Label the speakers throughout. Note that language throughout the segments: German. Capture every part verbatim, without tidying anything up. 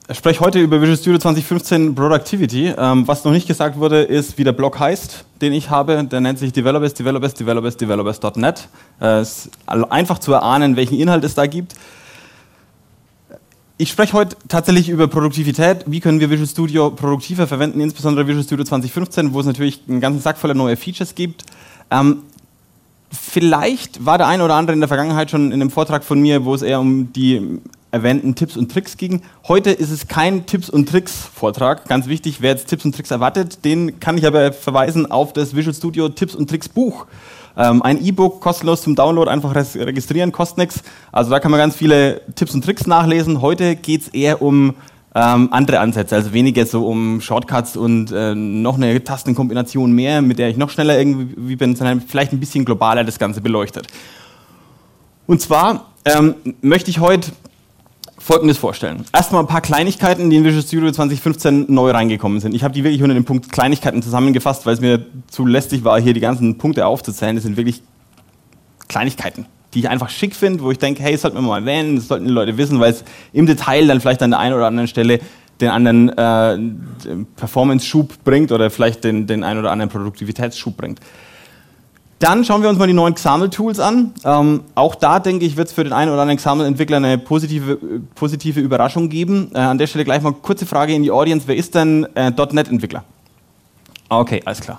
Speaker 1: Ich spreche heute über Visual Studio zwanzig fünfzehn Productivity. Ähm, was noch nicht gesagt wurde, ist, wie der Blog heißt, den ich habe. Der nennt sich Developers, Developers, Developers, Developers Punkt net. Es äh, ist einfach zu erahnen, welchen Inhalt es da gibt. Ich spreche heute tatsächlich über Produktivität. Wie können wir Visual Studio produktiver verwenden, insbesondere Visual Studio zwanzig fünfzehn, wo es natürlich einen ganzen Sack voller neue Features gibt. Ähm, vielleicht war der ein oder andere in der Vergangenheit schon in einem Vortrag von mir, wo es eher um die erwähnten Tipps und Tricks ging. Heute ist es kein Tipps und Tricks Vortrag. Ganz wichtig, wer jetzt Tipps und Tricks erwartet, den kann ich aber verweisen auf das Visual Studio Tipps und Tricks Buch. Ähm, ein E-Book, kostenlos zum Download, einfach registrieren, kostet nichts. Also da kann man ganz viele Tipps und Tricks nachlesen. Heute geht es eher um ähm, andere Ansätze, also weniger so um Shortcuts und äh, noch eine Tastenkombination mehr, mit der ich noch schneller irgendwie bin, sondern vielleicht ein bisschen globaler das Ganze beleuchtet. Und zwar ähm, möchte ich heute Folgendes vorstellen. Erstmal ein paar Kleinigkeiten, die in Visual Studio zwanzig fünfzehn neu reingekommen sind. Ich habe die wirklich unter dem Punkt Kleinigkeiten zusammengefasst, weil es mir zu lästig war, hier die ganzen Punkte aufzuzählen. Das sind wirklich Kleinigkeiten, die ich einfach schick finde, wo ich denke, hey, das sollten wir mal erwähnen, das sollten die Leute wissen, weil es im Detail dann vielleicht an der einen oder anderen Stelle den anderen äh, Performance-Schub bringt oder vielleicht den, den einen oder anderen Produktivitätsschub bringt. Dann schauen wir uns mal die neuen Xaml-Tools an. Ähm, auch da, denke ich, wird es für den einen oder anderen Xaml-Entwickler eine positive, äh, positive Überraschung geben. Äh, an der Stelle gleich mal kurze Frage in die Audience. Wer ist denn äh, .NET-Entwickler? Okay, alles klar.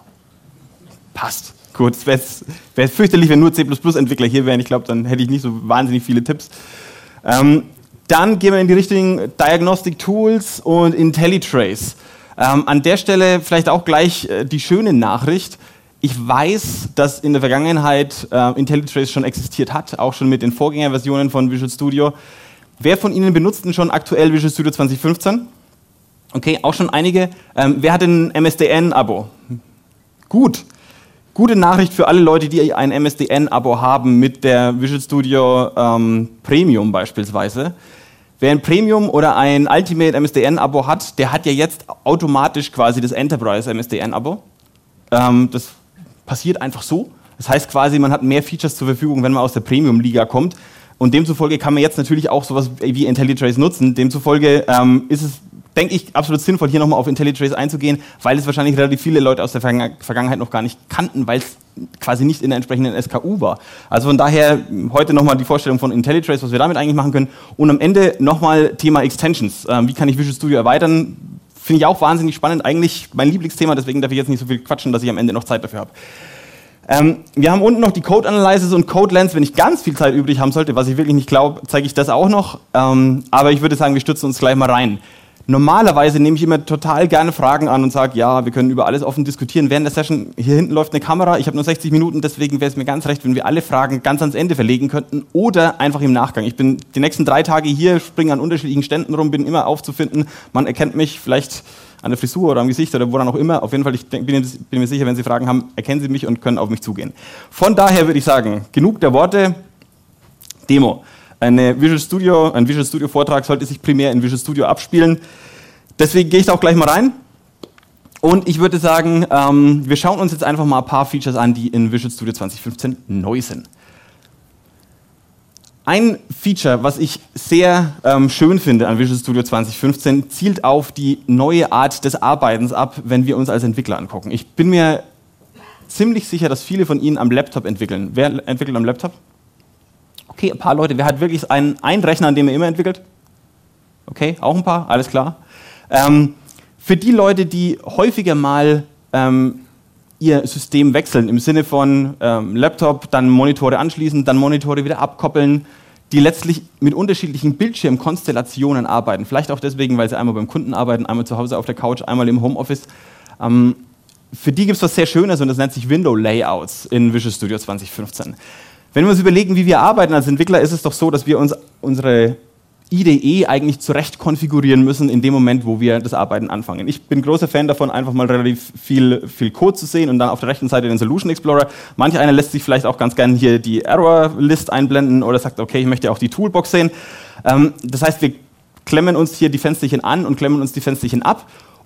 Speaker 1: Passt. Gut, es wäre wär fürchterlich, wenn nur C plus plus-Entwickler hier wären. Ich glaube, dann hätte ich nicht so wahnsinnig viele Tipps. Ähm, dann gehen wir in die richtigen Diagnostic-Tools und IntelliTrace. Ähm, an der Stelle vielleicht auch gleich äh, die schöne Nachricht. Ich weiß, dass in der Vergangenheit äh, IntelliTrace schon existiert hat, auch schon mit den Vorgängerversionen von Visual Studio. Wer von Ihnen benutzt denn schon aktuell Visual Studio zwanzig fünfzehn? Okay, auch schon einige. Ähm, wer hat ein M S D N-Abo? Gut. Gute Nachricht für alle Leute, die ein M S D N-Abo haben mit der Visual Studio ähm, Premium beispielsweise. Wer ein Premium oder ein Ultimate M S D N-Abo hat, der hat ja jetzt automatisch quasi das Enterprise M S D N-Abo. Ähm, das passiert einfach so. Das heißt quasi, man hat mehr Features zur Verfügung, wenn man aus der Premium-Liga kommt. Und demzufolge kann man jetzt natürlich auch sowas wie IntelliTrace nutzen. Demzufolge ähm, ist es, denke ich, absolut sinnvoll, hier nochmal auf IntelliTrace einzugehen, weil es wahrscheinlich relativ viele Leute aus der Vergangenheit noch gar nicht kannten, weil es quasi nicht in der entsprechenden S K U war. Also von daher heute nochmal die Vorstellung von IntelliTrace, was wir damit eigentlich machen können. Und am Ende nochmal Thema Extensions. Ähm, wie kann ich Visual Studio erweitern? Finde ich auch wahnsinnig spannend, eigentlich mein Lieblingsthema, deswegen darf ich jetzt nicht so viel quatschen, dass ich am Ende noch Zeit dafür habe. Ähm, wir haben unten noch die Code Analysis und Code Lens. Wenn ich ganz viel Zeit übrig haben sollte, was ich wirklich nicht glaube, zeige ich das auch noch. Ähm, aber ich würde sagen, wir stürzen uns gleich mal rein. Normalerweise nehme ich immer total gerne Fragen an und sage, ja, wir können über alles offen diskutieren. Während der Session, hier hinten läuft eine Kamera, ich habe nur sechzig Minuten, deswegen wäre es mir ganz recht, wenn wir alle Fragen ganz ans Ende verlegen könnten oder einfach im Nachgang. Ich bin die nächsten drei Tage hier, springe an unterschiedlichen Ständen rum, bin immer aufzufinden. Man erkennt mich vielleicht an der Frisur oder am Gesicht oder woran auch immer. Auf jeden Fall, ich bin, bin mir sicher, wenn Sie Fragen haben, erkennen Sie mich und können auf mich zugehen. Von daher würde ich sagen, genug der Worte, Demo. Eine Visual Studio, ein Visual Studio Vortrag sollte sich primär in Visual Studio abspielen. Deswegen gehe ich da auch gleich mal rein. Und ich würde sagen, ähm, wir schauen uns jetzt einfach mal ein paar Features an, die in Visual Studio zwanzig fünfzehn neu sind. Ein Feature, was ich sehr ähm, schön finde an Visual Studio zwanzig fünfzehn, zielt auf die neue Art des Arbeitens ab, wenn wir uns als Entwickler angucken. Ich bin mir ziemlich sicher, dass viele von Ihnen am Laptop entwickeln. Wer entwickelt am Laptop? Okay, ein paar Leute. Wer hat wirklich einen, einen Rechner, an dem er immer entwickelt? Okay, auch ein paar, alles klar. Ähm, für die Leute, die häufiger mal ähm, ihr System wechseln, im Sinne von ähm, Laptop, dann Monitore anschließen, dann Monitore wieder abkoppeln, die letztlich mit unterschiedlichen Bildschirmkonstellationen arbeiten. Vielleicht auch deswegen, weil sie einmal beim Kunden arbeiten, einmal zu Hause auf der Couch, einmal im Homeoffice. Ähm, für die gibt es was sehr Schönes und das nennt sich Window Layouts in Visual Studio zwanzig fünfzehn. Wenn wir uns überlegen, wie wir arbeiten als Entwickler, ist es doch so, dass wir uns unsere I D E eigentlich zurecht konfigurieren müssen in dem Moment, wo wir das Arbeiten anfangen. Ich bin großer Fan davon, einfach mal relativ viel, viel Code zu sehen und dann auf der rechten Seite den Solution Explorer. Manch einer lässt sich vielleicht auch ganz gerne hier die Error-List einblenden oder sagt, okay, ich möchte auch die Toolbox sehen. Ähm, das heißt, wir klemmen uns hier die Fensterchen an und klemmen uns die Fensterchen ab.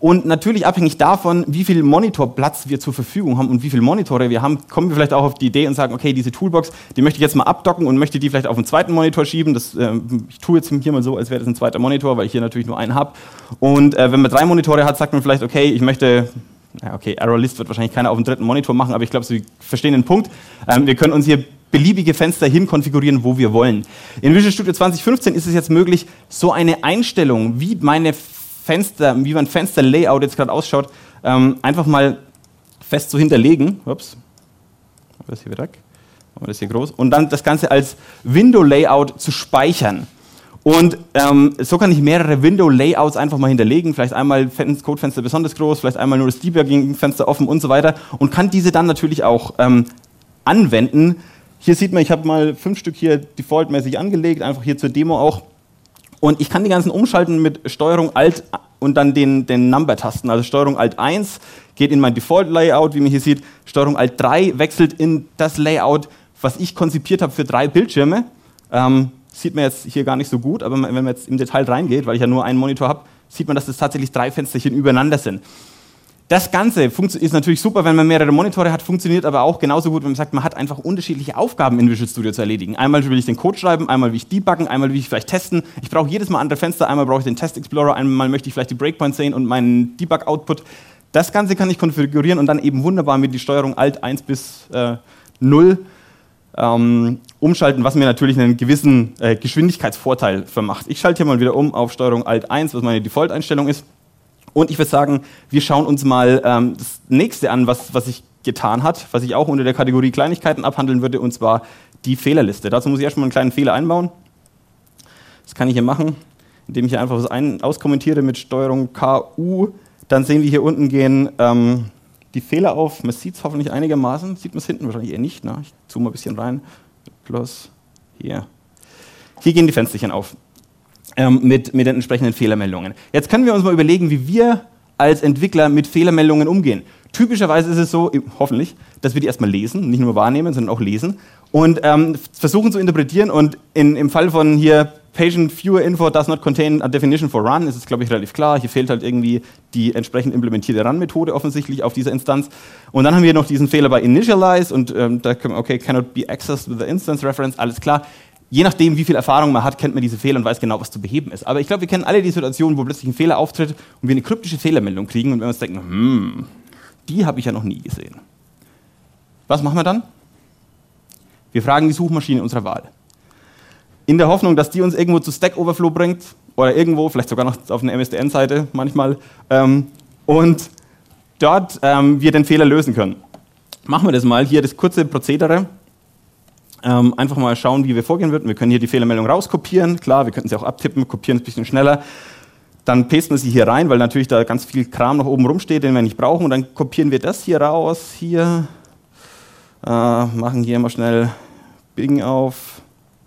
Speaker 1: Und natürlich abhängig davon, wie viel Monitorplatz wir zur Verfügung haben und wie viele Monitore wir haben, kommen wir vielleicht auch auf die Idee und sagen, okay, diese Toolbox, die möchte ich jetzt mal abdocken und möchte die vielleicht auf einen zweiten Monitor schieben. Das, äh, ich tue jetzt hier mal so, als wäre das ein zweiter Monitor, weil ich hier natürlich nur einen habe. Und äh, wenn man drei Monitore hat, sagt man vielleicht, okay, ich möchte, ja, okay, ArrowList wird wahrscheinlich keiner auf dem dritten Monitor machen, aber ich glaube, Sie verstehen den Punkt. Ähm, wir können uns hier beliebige Fenster hin konfigurieren, wo wir wollen. In Visual Studio zwanzig fünfzehn ist es jetzt möglich, so eine Einstellung, wie meine Fenster, wie mein Fensterlayout jetzt gerade ausschaut, ähm, einfach mal fest zu hinterlegen. Ups, machen wir das hier wieder weg, machen wir das hier groß. Und dann das Ganze als Window-Layout zu speichern. Und ähm, so kann ich mehrere Window-Layouts einfach mal hinterlegen, vielleicht einmal Codefenster besonders groß, vielleicht einmal nur das Debugging-Fenster offen und so weiter und kann diese dann natürlich auch ähm, anwenden. Hier sieht man, ich habe mal fünf Stück hier defaultmäßig angelegt, einfach hier zur Demo auch. Und ich kann die ganzen umschalten mit Steuerung Alt und dann den, den Number-Tasten. Also Steuerung Alt eins geht in mein Default-Layout, wie man hier sieht. Steuerung Alt drei wechselt in das Layout, was ich konzipiert habe für drei Bildschirme. Ähm, sieht man jetzt hier gar nicht so gut, aber wenn man jetzt im Detail reingeht, weil ich ja nur einen Monitor habe, sieht man, dass das tatsächlich drei Fensterchen übereinander sind. Das Ganze ist natürlich super, wenn man mehrere Monitore hat, funktioniert aber auch genauso gut, wenn man sagt, man hat einfach unterschiedliche Aufgaben in Visual Studio zu erledigen. Einmal will ich den Code schreiben, einmal will ich debuggen, einmal will ich vielleicht testen. Ich brauche jedes Mal andere Fenster, einmal brauche ich den Test Explorer, einmal möchte ich vielleicht die Breakpoints sehen und meinen Debug-Output. Das Ganze kann ich konfigurieren und dann eben wunderbar mit die Steuerung Alt eins bis äh, null ähm, umschalten, was mir natürlich einen gewissen äh, Geschwindigkeitsvorteil vermacht. Ich schalte hier mal wieder um auf Steuerung Alt eins, was meine Default-Einstellung ist. Und ich würde sagen, wir schauen uns mal ähm, das nächste an, was, was sich getan hat, was ich auch unter der Kategorie Kleinigkeiten abhandeln würde, und zwar die Fehlerliste. Dazu muss ich erstmal einen kleinen Fehler einbauen. Das kann ich hier machen, indem ich hier einfach was ein, auskommentiere mit Steuerung K U. Dann sehen wir hier unten gehen ähm, die Fehler auf. Man sieht es hoffentlich einigermaßen. Sieht man es hinten wahrscheinlich eher nicht. Ne? Ich zoome mal ein bisschen rein. Plus hier. Hier gehen die Fensterchen auf. Ähm, mit, mit den entsprechenden Fehlermeldungen. Jetzt können wir uns mal überlegen, wie wir als Entwickler mit Fehlermeldungen umgehen. Typischerweise ist es so, hoffentlich, dass wir die erstmal lesen, nicht nur wahrnehmen, sondern auch lesen und ähm, versuchen zu interpretieren. Und in, im Fall von hier Patient Viewer Info does not contain a definition for run ist es, glaube ich, relativ klar. Hier fehlt halt irgendwie die entsprechend implementierte Run-Methode offensichtlich auf dieser Instanz. Und dann haben wir noch diesen Fehler bei Initialize und ähm, da können wir, okay, cannot be accessed with the instance reference, alles klar. Je nachdem, wie viel Erfahrung man hat, kennt man diese Fehler und weiß genau, was zu beheben ist. Aber ich glaube, wir kennen alle die Situation, wo plötzlich ein Fehler auftritt und wir eine kryptische Fehlermeldung kriegen und wir uns denken, hm, die habe ich ja noch nie gesehen. Was machen wir dann? Wir fragen die Suchmaschine unserer Wahl. In der Hoffnung, dass die uns irgendwo zu Stack Overflow bringt oder irgendwo, vielleicht sogar noch auf eine M S D N-Seite manchmal, ähm, und dort ähm, wir den Fehler lösen können. Machen wir das mal. Hier das kurze Prozedere. Ähm, einfach mal schauen, wie wir vorgehen würden. Wir können hier die Fehlermeldung rauskopieren. Klar, wir könnten sie auch abtippen, kopieren es ein bisschen schneller. Dann pasten wir sie hier rein, weil natürlich da ganz viel Kram noch oben rumsteht, den wir nicht brauchen. Und dann kopieren wir das hier raus. Hier äh, machen hier mal schnell Bing auf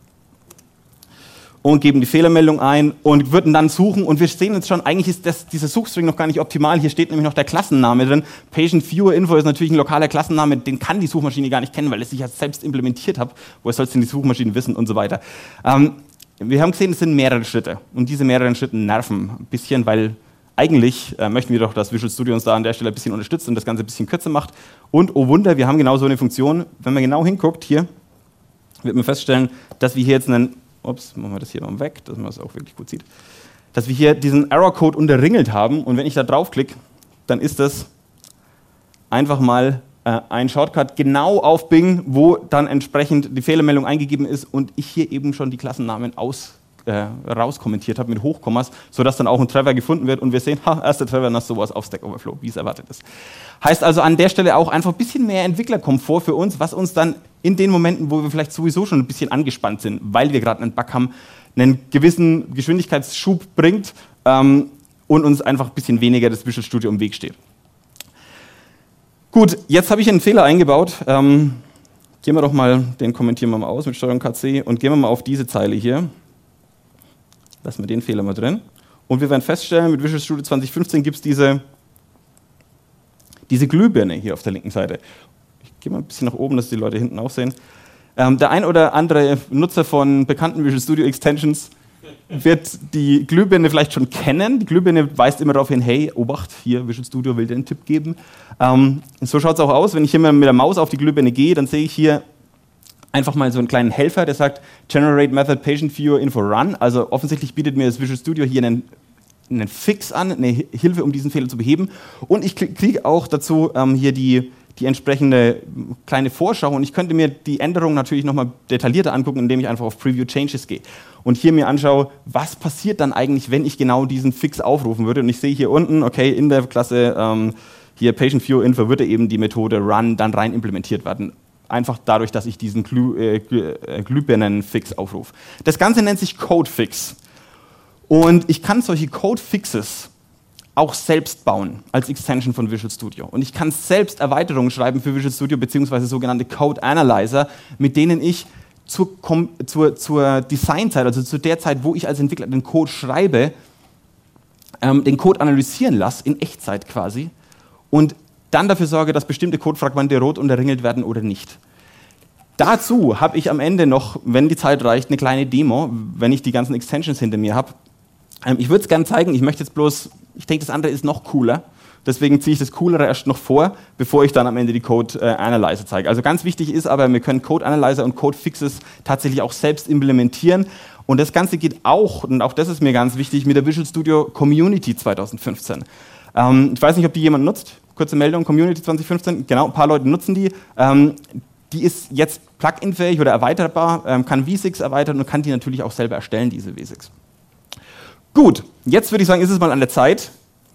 Speaker 1: und geben die Fehlermeldung ein und würden dann suchen. Und wir sehen jetzt schon, eigentlich ist das, dieser Suchstring noch gar nicht optimal. Hier steht nämlich noch der Klassenname drin. Patient Viewer Info ist natürlich ein lokaler Klassenname, den kann die Suchmaschine gar nicht kennen, weil es sich ja selbst implementiert hat. Woher soll es denn die Suchmaschine wissen und so weiter. Ähm, wir haben gesehen, es sind mehrere Schritte. Und diese mehreren Schritte nerven ein bisschen, weil eigentlich äh, möchten wir doch, dass Visual Studio uns da an der Stelle ein bisschen unterstützt und das Ganze ein bisschen kürzer macht. Und oh Wunder, wir haben genau so eine Funktion. Wenn man genau hinguckt, hier wird man feststellen, dass wir hier jetzt einen Ups, machen wir das hier mal weg, dass man das auch wirklich gut sieht. Dass wir hier diesen Error-Code unterringelt haben und wenn ich da draufklicke, dann ist das einfach mal äh, ein Shortcut genau auf Bing, wo dann entsprechend die Fehlermeldung eingegeben ist und ich hier eben schon die Klassennamen aus, äh, rauskommentiert habe mit Hochkommas, sodass dann auch ein Treffer gefunden wird und wir sehen, ha, erster Treffer nach sowas auf Stack Overflow, wie es erwartet ist. Heißt also an der Stelle auch einfach ein bisschen mehr Entwicklerkomfort für uns, was uns dann in den Momenten, wo wir vielleicht sowieso schon ein bisschen angespannt sind, weil wir gerade einen Bug haben, einen gewissen Geschwindigkeitsschub bringt ähm, und uns einfach ein bisschen weniger das Visual Studio im Weg steht. Gut, jetzt habe ich einen Fehler eingebaut. Ähm, gehen wir doch mal, den kommentieren wir mal aus mit Steuerung K C und gehen wir mal auf diese Zeile hier. Lassen wir den Fehler mal drin. Und wir werden feststellen, mit Visual Studio zwanzig fünfzehn gibt es diese, diese Glühbirne hier auf der linken Seite. Ich gehe mal ein bisschen nach oben, dass die Leute hinten auch sehen. Ähm, der ein oder andere Nutzer von bekannten Visual Studio Extensions wird die Glühbirne vielleicht schon kennen. Die Glühbirne weist immer darauf hin, hey, Obacht, hier Visual Studio will dir einen Tipp geben. Ähm, so schaut es auch aus, wenn ich hier mal mit der Maus auf die Glühbirne gehe, dann sehe ich hier einfach mal so einen kleinen Helfer, der sagt Generate Method Patient Viewer Info Run. Also offensichtlich bietet mir das Visual Studio hier einen, einen Fix an, eine Hilfe, um diesen Fehler zu beheben. Und ich kriege auch dazu ähm, hier die, die entsprechende kleine Vorschau. Und ich könnte mir die Änderungen natürlich nochmal detaillierter angucken, indem ich einfach auf Preview Changes gehe. Und hier mir anschaue, was passiert dann eigentlich, wenn ich genau diesen Fix aufrufen würde. Und ich sehe hier unten, okay, in der Klasse ähm, hier Patient Viewer Info würde eben die Methode Run dann rein implementiert werden. Einfach dadurch, dass ich diesen Glüh, äh, Glühbirnen-Fix aufrufe. Das Ganze nennt sich Code-Fix. Und ich kann solche Code-Fixes auch selbst bauen, als Extension von Visual Studio. Und ich kann selbst Erweiterungen schreiben für Visual Studio, beziehungsweise sogenannte Code Analyzer, mit denen ich zur, zur, zur Designzeit, also zu der Zeit, wo ich als Entwickler den Code schreibe, ähm, den Code analysieren lasse, in Echtzeit quasi, und dann dafür sorge, dass bestimmte Codefragmente rot unterringelt werden oder nicht. Dazu habe ich am Ende noch, wenn die Zeit reicht, eine kleine Demo, wenn ich die ganzen Extensions hinter mir habe. Ähm, ich würde es gerne zeigen, ich möchte jetzt bloß, ich denke, das andere ist noch cooler, deswegen ziehe ich das Coolere erst noch vor, bevor ich dann am Ende die Code äh, Analyzer zeige. Also ganz wichtig ist aber, wir können Code Analyzer und Code Fixes tatsächlich auch selbst implementieren. Und das Ganze geht auch, und auch das ist mir ganz wichtig, mit der Visual Studio Community zwanzig fünfzehn. Ähm, ich weiß nicht, ob die jemand nutzt. Kurze Meldung, Community zwanzig fünfzehn, genau, ein paar Leute nutzen die. Ähm, die ist jetzt plugin-fähig oder erweiterbar, ähm, kann V six erweitern und kann die natürlich auch selber erstellen, diese V six. Gut, jetzt würde ich sagen, ist es mal an der Zeit,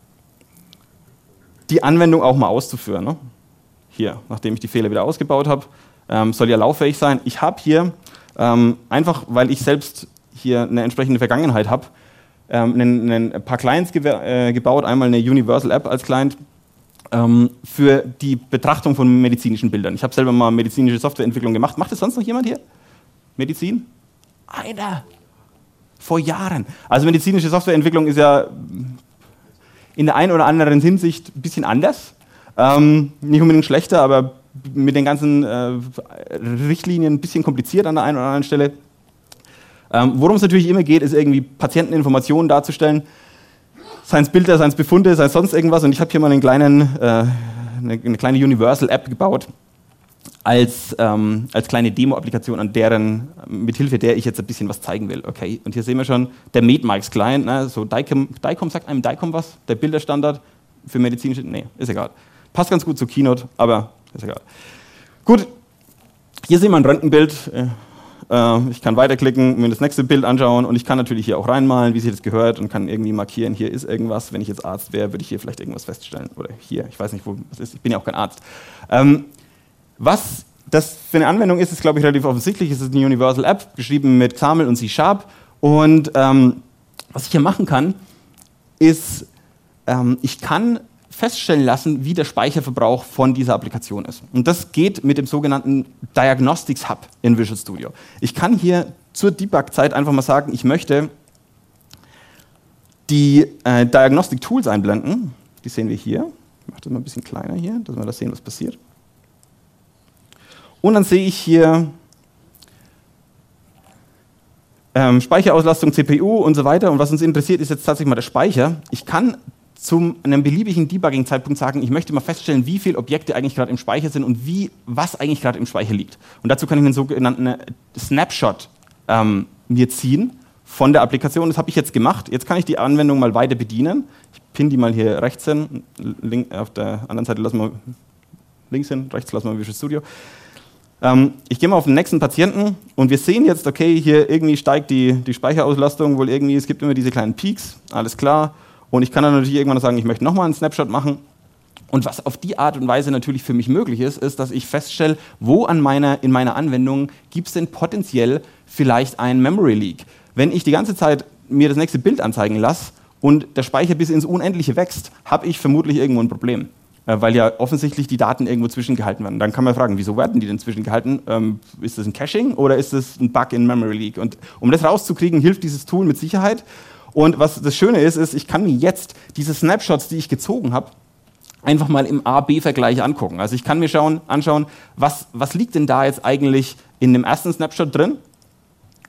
Speaker 1: die Anwendung auch mal auszuführen. Ne? Hier, nachdem ich die Fehler wieder ausgebaut habe, ähm, soll ja lauffähig sein. Ich habe hier, ähm, einfach weil ich selbst hier eine entsprechende Vergangenheit habe, ähm, ein paar Clients ge äh, gebaut, einmal eine Universal App als Client, Ähm, für die Betrachtung von medizinischen Bildern. Ich habe selber mal medizinische Softwareentwicklung gemacht. Macht das sonst noch jemand hier? Medizin? Einer. Vor Jahren. Also medizinische Softwareentwicklung ist ja in der einen oder anderen Hinsicht ein bisschen anders. Ähm, nicht unbedingt schlechter, aber mit den ganzen äh, Richtlinien ein bisschen kompliziert an der einen oder anderen Stelle. Ähm, worum es natürlich immer geht, ist irgendwie Patienteninformationen darzustellen. Seien es Bilder, seien es Befunde, sei es sonst irgendwas. Und ich habe hier mal einen kleinen, äh, eine, eine kleine Universal-App gebaut als, ähm, als kleine Demo-Applikation, an deren, mithilfe der ich jetzt ein bisschen was zeigen will. Okay, und hier sehen wir schon, der MedMics-Client, ne, so DICOM, DICOM, sagt einem DICOM was? Der Bilderstandard für medizinische, nee, ist egal. Passt ganz gut zu Keynote, aber ist egal. Gut, hier sehen wir ein Röntgenbild. Äh, Ich kann weiterklicken, mir das nächste Bild anschauen und ich kann natürlich hier auch reinmalen, wie sich das gehört und kann irgendwie markieren, hier ist irgendwas. Wenn ich jetzt Arzt wäre, würde ich hier vielleicht irgendwas feststellen. Oder hier, ich weiß nicht, wo das ist, ich bin ja auch kein Arzt. Ähm, was das für eine Anwendung ist, ist, glaube ich, relativ offensichtlich. Es ist eine Universal App, geschrieben mit XAML und C Sharp. Und ähm, was ich hier machen kann, ist, ähm, ich kann feststellen lassen, wie der Speicherverbrauch von dieser Applikation ist. Und das geht mit dem sogenannten Diagnostics Hub in Visual Studio. Ich kann hier zur Debug-Zeit einfach mal sagen, ich möchte die äh, Diagnostic Tools einblenden. Die sehen wir hier. Ich mache das mal ein bisschen kleiner hier, dass wir das sehen, was passiert. Und dann sehe ich hier ähm, Speicherauslastung, C P U und so weiter. Und was uns interessiert, ist jetzt tatsächlich mal der Speicher. Ich kann zu einem beliebigen Debugging-Zeitpunkt sagen, ich möchte mal feststellen, wie viele Objekte eigentlich gerade im Speicher sind und wie, was eigentlich gerade im Speicher liegt. Und dazu kann ich einen sogenannten Snapshot ähm, mir ziehen von der Applikation. Das habe ich jetzt gemacht. Jetzt kann ich die Anwendung mal weiter bedienen. Ich pinne die mal hier rechts hin. Link, auf der anderen Seite lassen wir links hin, rechts lassen wir Visual Studio. Ähm, ich gehe mal auf den nächsten Patienten und wir sehen jetzt, okay, hier irgendwie steigt die, die Speicherauslastung wohl irgendwie. Es gibt immer diese kleinen Peaks, alles klar. Und ich kann dann natürlich irgendwann sagen, ich möchte nochmal einen Snapshot machen. Und was auf die Art und Weise natürlich für mich möglich ist, ist, dass ich feststelle, wo an meiner, in meiner Anwendung gibt es denn potenziell vielleicht einen Memory Leak. Wenn ich die ganze Zeit mir das nächste Bild anzeigen lasse und der Speicher bis ins Unendliche wächst, habe ich vermutlich irgendwo ein Problem. Weil ja offensichtlich die Daten irgendwo zwischengehalten werden. Dann kann man fragen, wieso werden die denn zwischengehalten? Ähm, ist das ein Caching oder ist das ein Bug in Memory Leak? Und um das rauszukriegen, hilft dieses Tool mit Sicherheit. Und was das Schöne ist, ist, ich kann mir jetzt diese Snapshots, die ich gezogen habe, einfach mal im A B Vergleich angucken. Also ich kann mir schauen, anschauen, was, was liegt denn da jetzt eigentlich in dem ersten Snapshot drin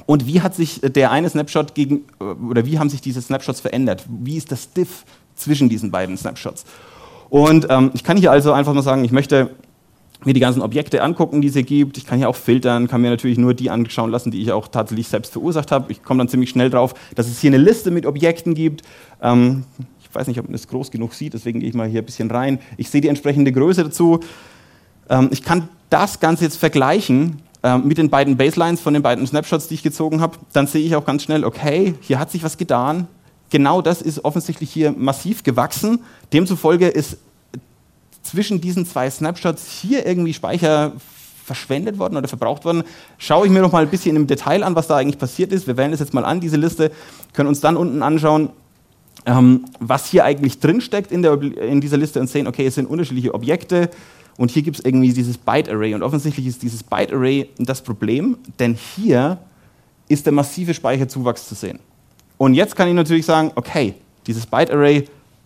Speaker 1: Und wie hat sich der eine Snapshot gegen, oder wie haben sich diese Snapshots verändert? Wie ist das Diff zwischen diesen beiden Snapshots? Und ähm, ich kann hier also einfach mal sagen, ich möchte mir die ganzen Objekte angucken, die es hier gibt. Ich kann hier auch filtern, kann mir natürlich nur die anschauen lassen, die ich auch tatsächlich selbst verursacht habe. Ich komme dann ziemlich schnell drauf, dass es hier eine Liste mit Objekten gibt. Ähm, ich weiß nicht, ob man das groß genug sieht, deswegen gehe ich mal hier ein bisschen rein. Ich sehe die entsprechende Größe dazu. Ähm, ich kann das Ganze jetzt vergleichen ähm, mit den beiden Baselines von den beiden Snapshots, die ich gezogen habe. Dann sehe ich auch ganz schnell, okay, hier hat sich was getan. Genau das ist offensichtlich hier massiv gewachsen. Demzufolge ist zwischen diesen zwei Snapshots hier irgendwie Speicher verschwendet worden oder verbraucht worden. Schaue ich mir noch mal ein bisschen im Detail an, was da eigentlich passiert ist. Wir wählen das jetzt mal an, diese Liste, können uns dann unten anschauen, ähm, was hier eigentlich drinsteckt in, der, in dieser Liste und sehen, okay, es sind unterschiedliche Objekte und hier gibt es irgendwie dieses Byte-Array und offensichtlich ist dieses Byte-Array das Problem, denn hier ist der massive Speicherzuwachs zu sehen. Und jetzt kann ich natürlich sagen, okay, dieses Byte-Array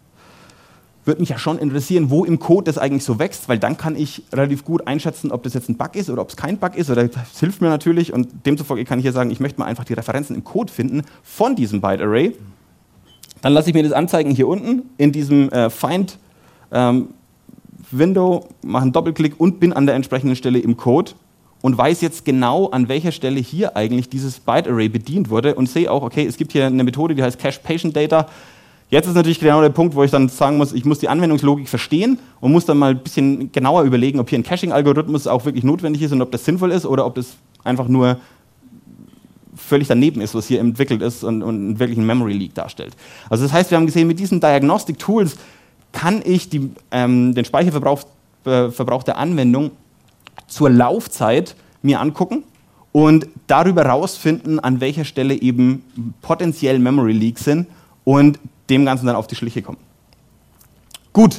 Speaker 1: würde mich ja schon interessieren, wo im Code das eigentlich so wächst, weil dann kann ich relativ gut einschätzen, ob das jetzt ein Bug ist oder ob es kein Bug ist. Oder das hilft mir natürlich und demzufolge kann ich hier sagen, ich möchte mal einfach die Referenzen im Code finden von diesem Byte-Array. Dann lasse ich mir das anzeigen hier unten in diesem äh, Find ähm, Window, mache einen Doppelklick und bin an der entsprechenden Stelle im Code und weiß jetzt genau, an welcher Stelle hier eigentlich dieses Byte-Array bedient wurde und sehe auch, okay, es gibt hier eine Methode, die heißt Cache Patient Data. Jetzt ist natürlich genau der Punkt, wo ich dann sagen muss, ich muss die Anwendungslogik verstehen und muss dann mal ein bisschen genauer überlegen, ob hier ein Caching-Algorithmus auch wirklich notwendig ist und ob das sinnvoll ist oder ob das einfach nur völlig daneben ist, was hier entwickelt ist und, und wirklich einen Memory Leak darstellt. Also das heißt, wir haben gesehen, mit diesen Diagnostic Tools kann ich die, ähm, den Speicherverbrauch äh, Verbrauch der Anwendung zur Laufzeit mir angucken und darüber rausfinden, an welcher Stelle eben potenziell Memory Leaks sind und dem Ganzen dann auf die Schliche kommen. Gut.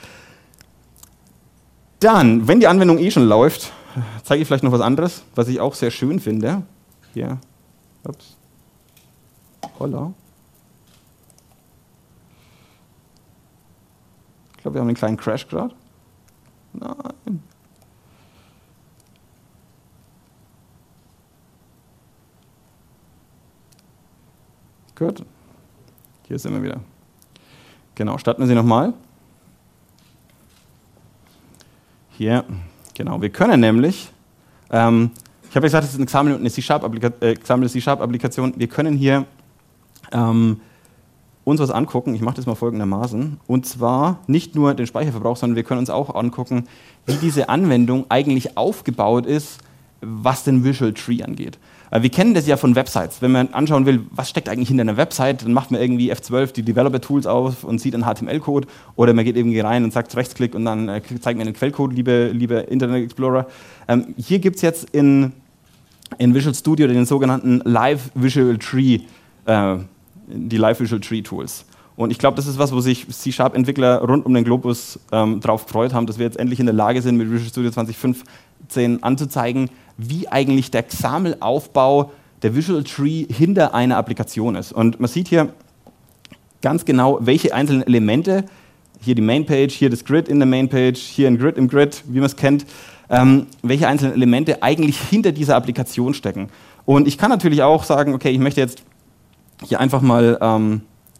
Speaker 1: Dann, wenn die Anwendung eh schon läuft, zeige ich vielleicht noch was anderes, was ich auch sehr schön finde. Hier. Ups. Holla. Ich glaube, wir haben einen kleinen Crash gerade. Nein. Gut. Hier sind wir wieder. Genau, starten wir sie nochmal. Hier, genau. Wir können nämlich, ähm, ich habe ja gesagt, das ist eine Xaml und eine C-Sharp-Applikation. Wir können hier ähm, uns was angucken. Ich mache das mal folgendermaßen. Und zwar nicht nur den Speicherverbrauch, sondern wir können uns auch angucken, wie diese Anwendung eigentlich aufgebaut ist, was den Visual Tree angeht. Wir kennen das ja von Websites. Wenn man anschauen will, was steckt eigentlich hinter einer Website, dann macht man irgendwie F zwölf die Developer-Tools auf und sieht einen H T M L-Code oder man geht irgendwie rein und sagt Rechtsklick und dann äh, zeigt mir den Quellcode, liebe, liebe Internet Explorer. Ähm, hier gibt es jetzt in, in Visual Studio den sogenannten Live Visual Tree, äh, die Live Visual Tree Tools. Und ich glaube, das ist was, wo sich C-Sharp-Entwickler rund um den Globus ähm, drauf gefreut haben, dass wir jetzt endlich in der Lage sind, mit Visual Studio zwanzig fünfzehn anzuzeigen, wie eigentlich der Xaml-Aufbau, der Visual Tree hinter einer Applikation ist. Und man sieht hier ganz genau, welche einzelnen Elemente, hier die Mainpage, hier das Grid in der Mainpage, hier ein Grid im Grid, wie man es kennt, ähm, welche einzelnen Elemente eigentlich hinter dieser Applikation stecken. Und ich kann natürlich auch sagen, okay, ich möchte jetzt hier einfach mal, ähm,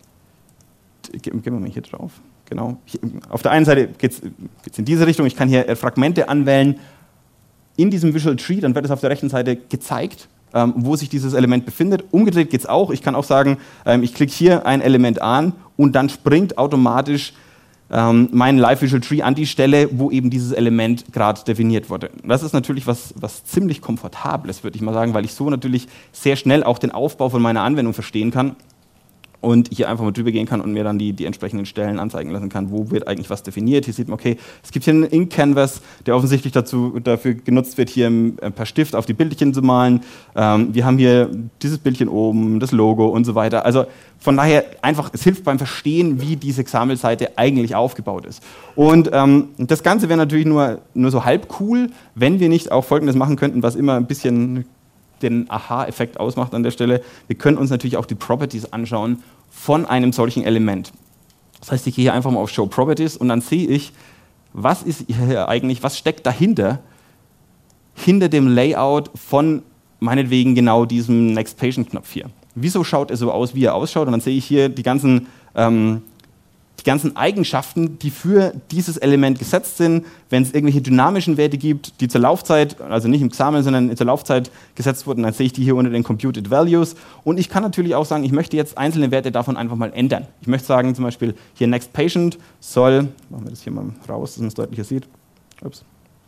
Speaker 1: gehen wir mal hier drauf, genau. Hier, auf der einen Seite geht es in diese Richtung, ich kann hier Fragmente anwählen, in diesem Visual Tree, dann wird es auf der rechten Seite gezeigt, ähm, wo sich dieses Element befindet. Umgedreht geht es auch. Ich kann auch sagen, ähm, ich klicke hier ein Element an und dann springt automatisch ähm, mein Live Visual Tree an die Stelle, wo eben dieses Element gerade definiert wurde. Das ist natürlich was, was ziemlich Komfortables, würde ich mal sagen, weil ich so natürlich sehr schnell auch den Aufbau von meiner Anwendung verstehen kann und hier einfach mal drüber gehen kann und mir dann die, die entsprechenden Stellen anzeigen lassen kann, wo wird eigentlich was definiert. Hier sieht man, okay, es gibt hier einen Ink Canvas, der offensichtlich dazu, dafür genutzt wird, hier per Stift auf die Bildchen zu malen. Ähm, wir haben hier dieses Bildchen oben, das Logo und so weiter. Also von daher einfach, es hilft beim Verstehen, wie diese Xaml-Seite eigentlich aufgebaut ist. Und ähm, das Ganze wäre natürlich nur, nur so halb cool, wenn wir nicht auch Folgendes machen könnten, was immer ein bisschen den Aha-Effekt ausmacht an der Stelle. Wir können uns natürlich auch die Properties anschauen von einem solchen Element. Das heißt, ich gehe hier einfach mal auf Show Properties und dann sehe ich, was ist hier eigentlich, was steckt dahinter, hinter dem Layout von meinetwegen genau diesem Next Patient-Knopf hier. Wieso schaut er so aus, wie er ausschaut? Und dann sehe ich hier die ganzen, ähm, die ganzen Eigenschaften, die für dieses Element gesetzt sind. Wenn es irgendwelche dynamischen Werte gibt, die zur Laufzeit, also nicht im X A M L, sondern zur Laufzeit gesetzt wurden, dann sehe ich die hier unter den Computed Values. Und ich kann natürlich auch sagen, ich möchte jetzt einzelne Werte davon einfach mal ändern. Ich möchte sagen, zum Beispiel hier Next Patient soll, machen wir das hier mal raus, dass man es deutlicher sieht. Ups.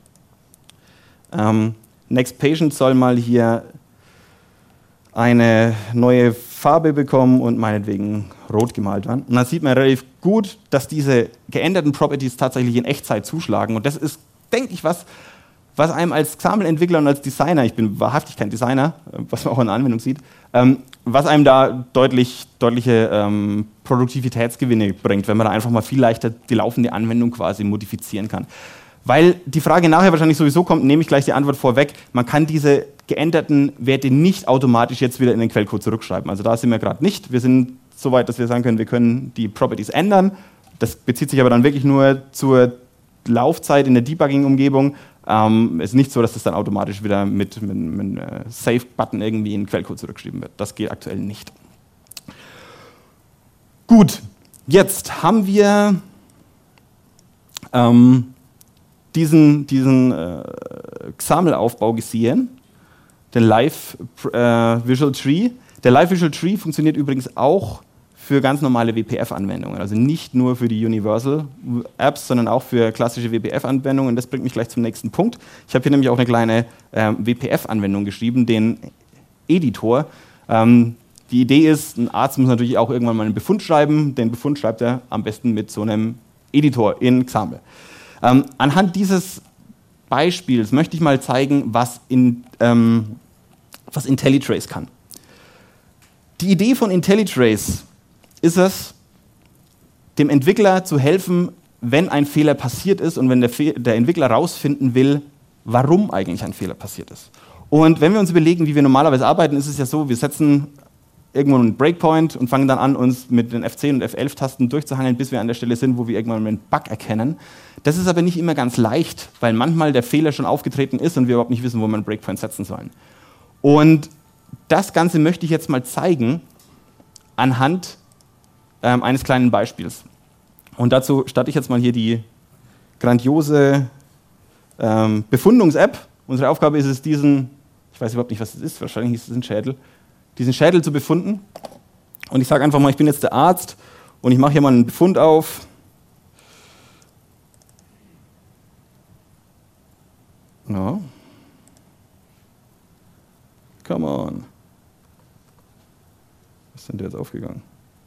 Speaker 1: Ähm, Next Patient soll mal hier eine neue Farbe bekommen und meinetwegen rot gemalt werden. Und dann sieht man relativ gut, dass diese geänderten Properties tatsächlich in Echtzeit zuschlagen. Und das ist, denke ich, was, was einem als X A M L-Entwickler und als Designer, ich bin wahrhaftig kein Designer, was man auch in der Anwendung sieht, ähm, was einem da deutlich, deutliche ähm, Produktivitätsgewinne bringt, wenn man da einfach mal viel leichter die laufende Anwendung quasi modifizieren kann. Weil die Frage nachher wahrscheinlich sowieso kommt, nehme ich gleich die Antwort vorweg, man kann diese geänderten Werte nicht automatisch jetzt wieder in den Quellcode zurückschreiben. Also da sind wir gerade nicht. Wir sind so weit, dass wir sagen können, wir können die Properties ändern. Das bezieht sich aber dann wirklich nur zur Laufzeit in der Debugging-Umgebung. Ähm, es ist nicht so, dass das dann automatisch wieder mit, mit, mit einem äh, Save-Button irgendwie in den Quellcode zurückgeschrieben wird. Das geht aktuell nicht. Gut, jetzt haben wir ähm, diesen, diesen äh, X A M L-Aufbau gesehen, den Live äh, Visual Tree. Der Live Visual Tree funktioniert übrigens auch für ganz normale W P F-Anwendungen, also nicht nur für die Universal Apps, sondern auch für klassische W P F-Anwendungen. Das bringt mich gleich zum nächsten Punkt. Ich habe hier nämlich auch eine kleine äh, W P F-Anwendung geschrieben, den Editor. Ähm, die Idee ist, ein Arzt muss natürlich auch irgendwann mal einen Befund schreiben. Den Befund schreibt er am besten mit so einem Editor in X A M L. Ähm, anhand dieses Beispiels möchte ich mal zeigen, was, in, ähm, was IntelliTrace kann. Die Idee von IntelliTrace ist es, dem Entwickler zu helfen, wenn ein Fehler passiert ist und wenn der, Fe- der Entwickler herausfinden will, warum eigentlich ein Fehler passiert ist. Und wenn wir uns überlegen, wie wir normalerweise arbeiten, ist es ja so, wir setzen irgendwo einen Breakpoint und fangen dann an, uns mit den F zehn und F elf Tasten durchzuhangeln, bis wir an der Stelle sind, wo wir irgendwann einen Bug erkennen. Das ist aber nicht immer ganz leicht, weil manchmal der Fehler schon aufgetreten ist und wir überhaupt nicht wissen, wo wir einen Breakpoint setzen sollen. Und das Ganze möchte ich jetzt mal zeigen anhand ähm, eines kleinen Beispiels. Und dazu starte ich jetzt mal hier die grandiose ähm, Befundungs-App. Unsere Aufgabe ist es, diesen, ich weiß überhaupt nicht, was das ist, wahrscheinlich ist es ein Schädel, diesen Schädel zu befunden. Und ich sage einfach mal, ich bin jetzt der Arzt und ich mache hier mal einen Befund auf. No. Come on. Was ist denn der jetzt aufgegangen?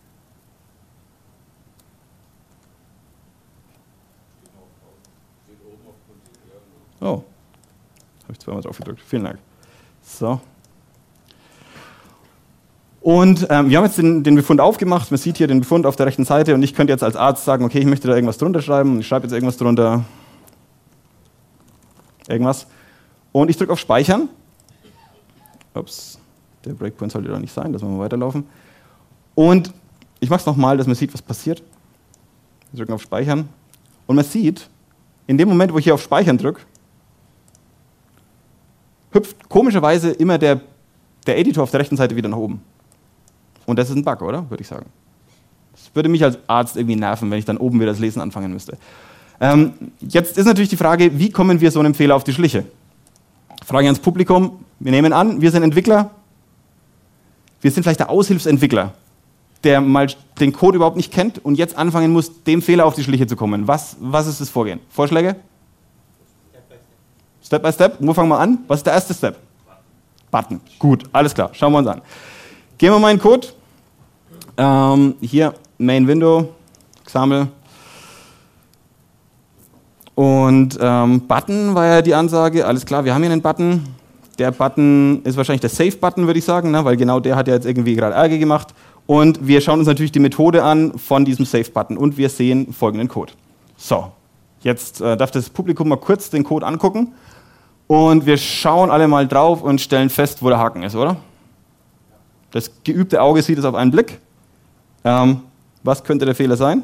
Speaker 1: Oh, habe ich zweimal drauf gedrückt. Vielen Dank. So. Und ähm, wir haben jetzt den, den Befund aufgemacht. Man sieht hier den Befund auf der rechten Seite und ich könnte jetzt als Arzt sagen, okay, ich möchte da irgendwas drunter schreiben und ich schreibe jetzt irgendwas drunter. Irgendwas. Und ich drücke auf Speichern. Ups, der Breakpoint sollte da nicht sein, dass wir mal weiterlaufen. Und ich mache es nochmal, dass man sieht, was passiert. Wir drücken auf Speichern. Und man sieht, in dem Moment, wo ich hier auf Speichern drücke, hüpft komischerweise immer der, der Editor auf der rechten Seite wieder nach oben. Und das ist ein Bug, oder? Würde ich sagen. Das würde mich als Arzt irgendwie nerven, wenn ich dann oben wieder das Lesen anfangen müsste. Ähm, jetzt ist natürlich die Frage, wie kommen wir so einem Fehler auf die Schliche? Frage ans Publikum. Wir nehmen an, wir sind Entwickler. Wir sind vielleicht der Aushilfsentwickler, der mal den Code überhaupt nicht kennt und jetzt anfangen muss, dem Fehler auf die Schliche zu kommen. Was, was ist das Vorgehen? Vorschläge? Step by Step. Wo fangen wir an? Was ist der erste Step? Button. Button. Gut, alles klar. Schauen wir uns an. Gehen wir mal in den Code. Ähm, hier, Main Window, X A M L. Und ähm, Button war ja die Ansage. Alles klar, wir haben hier einen Button. Der Button ist wahrscheinlich der Save-Button, würde ich sagen, ne? Weil genau der hat ja jetzt irgendwie gerade Ärger gemacht. Und wir schauen uns natürlich die Methode an von diesem Save-Button und wir sehen folgenden Code. So, jetzt äh, darf das Publikum mal kurz den Code angucken. Und wir schauen alle mal drauf und stellen fest, wo der Haken ist, oder? Das geübte Auge sieht es auf einen Blick. Ähm, was könnte der Fehler sein?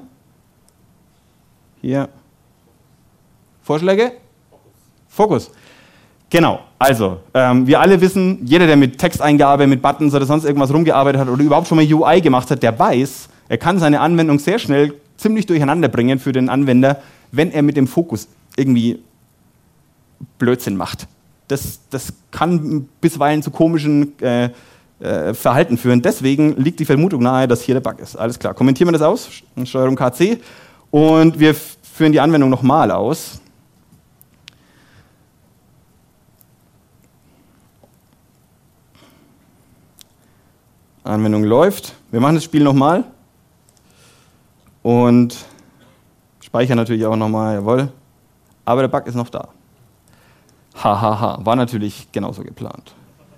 Speaker 1: Hier. Vorschläge? Fokus. Fokus. Genau. Also, ähm, wir alle wissen, jeder, der mit Texteingabe, mit Buttons oder sonst irgendwas rumgearbeitet hat oder überhaupt schon mal U I gemacht hat, der weiß, er kann seine Anwendung sehr schnell ziemlich durcheinander bringen für den Anwender, wenn er mit dem Fokus irgendwie Blödsinn macht. Das, das kann bisweilen zu komischen äh, äh, Verhalten führen. Deswegen liegt die Vermutung nahe, dass hier der Bug ist. Alles klar. Kommentieren wir das aus. Steuerung K C. Und wir führen die Anwendung nochmal aus. Anwendung läuft. Wir machen das Spiel nochmal. Und speichern natürlich auch nochmal. Jawohl. Aber der Bug ist noch da. Hahaha, ha, ha. War natürlich genauso geplant.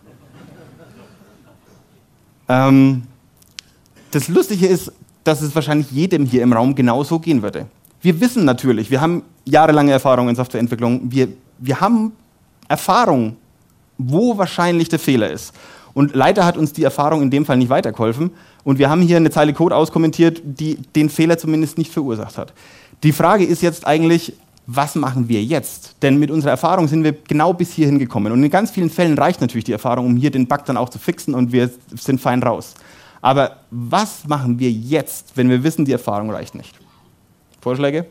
Speaker 1: ähm, das Lustige ist, dass es wahrscheinlich jedem hier im Raum genauso gehen würde. Wir wissen natürlich, wir haben jahrelange Erfahrung in Softwareentwicklung, wir, wir haben Erfahrung, wo wahrscheinlich der Fehler ist. Und leider hat uns die Erfahrung in dem Fall nicht weitergeholfen und wir haben hier eine Zeile Code auskommentiert, die den Fehler zumindest nicht verursacht hat. Die Frage ist jetzt eigentlich, was machen wir jetzt? Denn mit unserer Erfahrung sind wir genau bis hierhin gekommen. Und in ganz vielen Fällen reicht natürlich die Erfahrung, um hier den Bug dann auch zu fixen und wir sind fein raus. Aber was machen wir jetzt, wenn wir wissen, die Erfahrung reicht nicht? Vorschläge?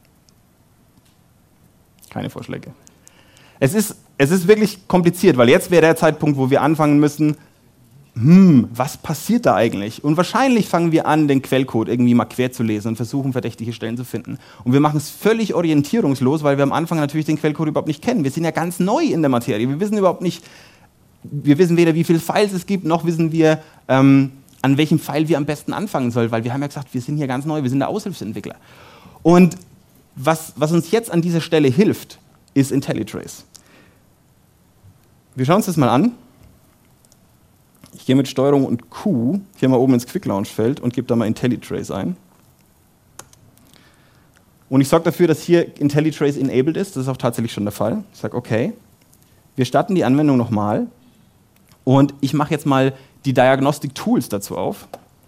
Speaker 1: Keine Vorschläge. Es ist, es ist wirklich kompliziert, weil jetzt wäre der Zeitpunkt, wo wir anfangen müssen, hm, was passiert da eigentlich? Und wahrscheinlich fangen wir an, den Quellcode irgendwie mal quer zu lesen und versuchen, verdächtige Stellen zu finden. Und wir machen es völlig orientierungslos, weil wir am Anfang natürlich den Quellcode überhaupt nicht kennen. Wir sind ja ganz neu in der Materie. Wir wissen überhaupt nicht, wir wissen weder, wie viele Files es gibt, noch wissen wir, ähm, an welchem File wir am besten anfangen sollen, weil wir haben ja gesagt, wir sind hier ganz neu, wir sind der Aushilfsentwickler. Und was, was uns jetzt an dieser Stelle hilft, ist IntelliTrace. Wir schauen uns das mal an. Ich gehe mit Steuerung und Q hier mal oben ins Quick-Launch-Feld und gebe da mal IntelliTrace ein. Und ich sorge dafür, dass hier IntelliTrace enabled ist. Das ist auch tatsächlich schon der Fall. Ich sage, okay, wir starten die Anwendung nochmal. Und ich mache jetzt mal die Diagnostic Tools dazu auf.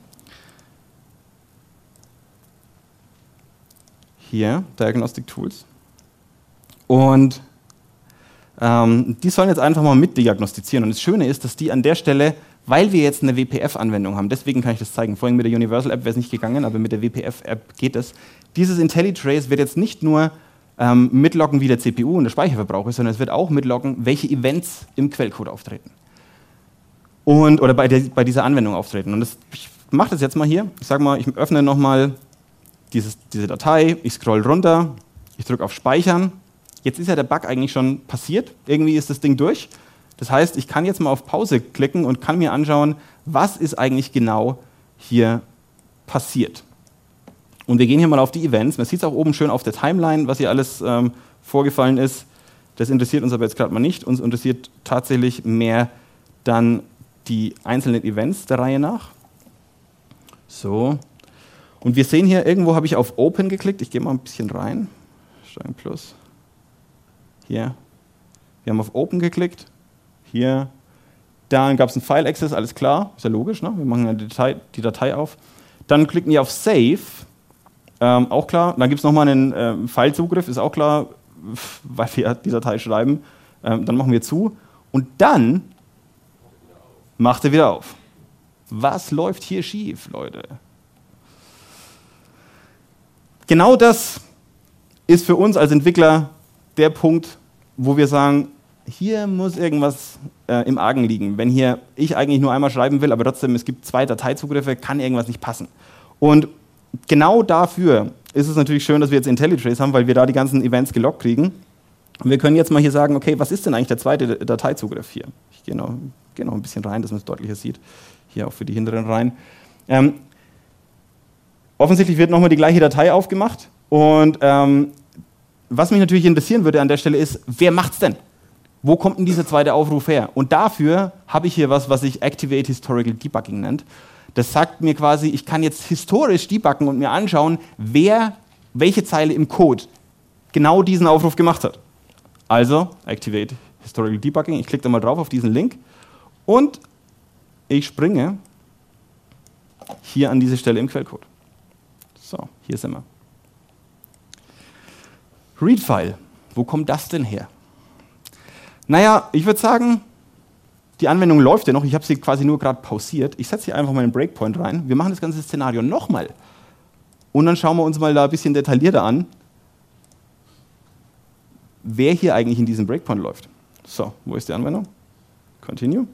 Speaker 1: Hier, Diagnostic Tools. Und ähm, die sollen jetzt einfach mal mitdiagnostizieren. Und das Schöne ist, dass die an der Stelle, weil wir jetzt eine W P F-Anwendung haben, deswegen kann ich das zeigen, vorhin mit der Universal-App wäre es nicht gegangen, aber mit der W P F-App geht es. Dieses IntelliTrace wird jetzt nicht nur ähm, mitloggen, wie der C P U und der Speicherverbrauch ist, sondern es wird auch mitloggen, welche Events im Quellcode auftreten. Und, oder bei, der, bei dieser Anwendung auftreten. Und das, ich mache das jetzt mal hier. Ich sage mal, ich öffne nochmal diese Datei, ich scroll runter, ich drücke auf Speichern. Jetzt ist ja der Bug eigentlich schon passiert. Irgendwie ist das Ding durch. Das heißt, ich kann jetzt mal auf Pause klicken und kann mir anschauen, was ist eigentlich genau hier passiert. Und wir gehen hier mal auf die Events. Man sieht es auch oben schön auf der Timeline, was hier alles ähm, vorgefallen ist. Das interessiert uns aber jetzt gerade mal nicht. Uns interessiert tatsächlich mehr dann die einzelnen Events der Reihe nach. So. Und wir sehen hier, irgendwo habe ich auf Open geklickt. Ich gehe mal ein bisschen rein. Steuerung Plus. Hier. Wir haben auf Open geklickt. Hier. Dann gab es einen File-Access, alles klar. Ist ja logisch, ne? Wir machen die Datei, die Datei auf. Dann klicken wir auf Save. Ähm, auch klar. Dann gibt es nochmal einen ähm, File-Zugriff, ist auch klar, weil wir die Datei schreiben. Ähm, dann machen wir zu. Und dann macht er wieder auf. Was läuft hier schief, Leute? Genau das ist für uns als Entwickler der Punkt, wo wir sagen, hier muss irgendwas äh, im Argen liegen. Wenn hier ich eigentlich nur einmal schreiben will, aber trotzdem es gibt zwei Dateizugriffe, kann irgendwas nicht passen. Und genau dafür ist es natürlich schön, dass wir jetzt IntelliTrace haben, weil wir da die ganzen Events geloggt kriegen. Und wir können jetzt mal hier sagen, okay, was ist denn eigentlich der zweite Dateizugriff hier? Ich gehe noch, gehe noch ein bisschen rein, dass man es deutlicher sieht. Hier auch für die hinteren Reihen. Ähm, offensichtlich wird nochmal die gleiche Datei aufgemacht. Und ähm, was mich natürlich interessieren würde an der Stelle ist, wer macht's denn? Wo kommt denn dieser zweite Aufruf her? Und dafür habe ich hier was, was sich Activate Historical Debugging nennt. Das sagt mir quasi, ich kann jetzt historisch debuggen und mir anschauen, wer welche Zeile im Code genau diesen Aufruf gemacht hat. Also, Activate Historical Debugging. Ich klicke da mal drauf auf diesen Link und ich springe hier an diese Stelle im Quellcode. So, hier sind wir. Readfile. Wo kommt das denn her? Naja, ich würde sagen, die Anwendung läuft ja noch. Ich habe sie quasi nur gerade pausiert. Ich setze hier einfach mal einen Breakpoint rein. Wir machen das ganze Szenario nochmal. Und dann schauen wir uns mal da ein bisschen detaillierter an, wer hier eigentlich in diesem Breakpoint läuft. So, wo ist die Anwendung? Continue.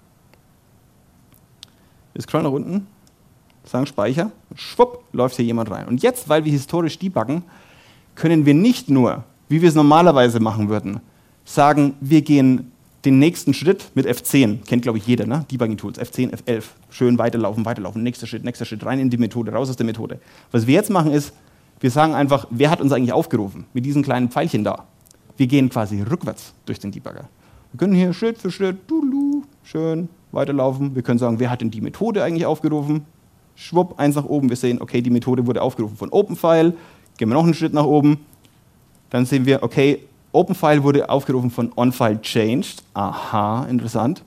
Speaker 1: Wir scrollen nach unten, sagen Speicher, schwupp, läuft hier jemand rein. Und jetzt, weil wir historisch debuggen, können wir nicht nur, wie wir es normalerweise machen würden, sagen, wir gehen den nächsten Schritt mit F zehn, kennt glaube ich jeder, ne? Debugging-Tools, F zehn, F elf, schön weiterlaufen, weiterlaufen, nächster Schritt, nächster Schritt, rein in die Methode, raus aus der Methode. Was wir jetzt machen ist, wir sagen einfach, wer hat uns eigentlich aufgerufen, mit diesen kleinen Pfeilchen da. Wir gehen quasi rückwärts durch den Debugger. Wir können hier Schritt für Schritt, dulu, schön weiterlaufen. Wir können sagen, wer hat denn die Methode eigentlich aufgerufen? Schwupp, eins nach oben, wir sehen, okay, die Methode wurde aufgerufen von OpenFile, gehen wir noch einen Schritt nach oben, dann sehen wir, okay, OpenFile wurde aufgerufen von OnFileChanged. Aha, interessant.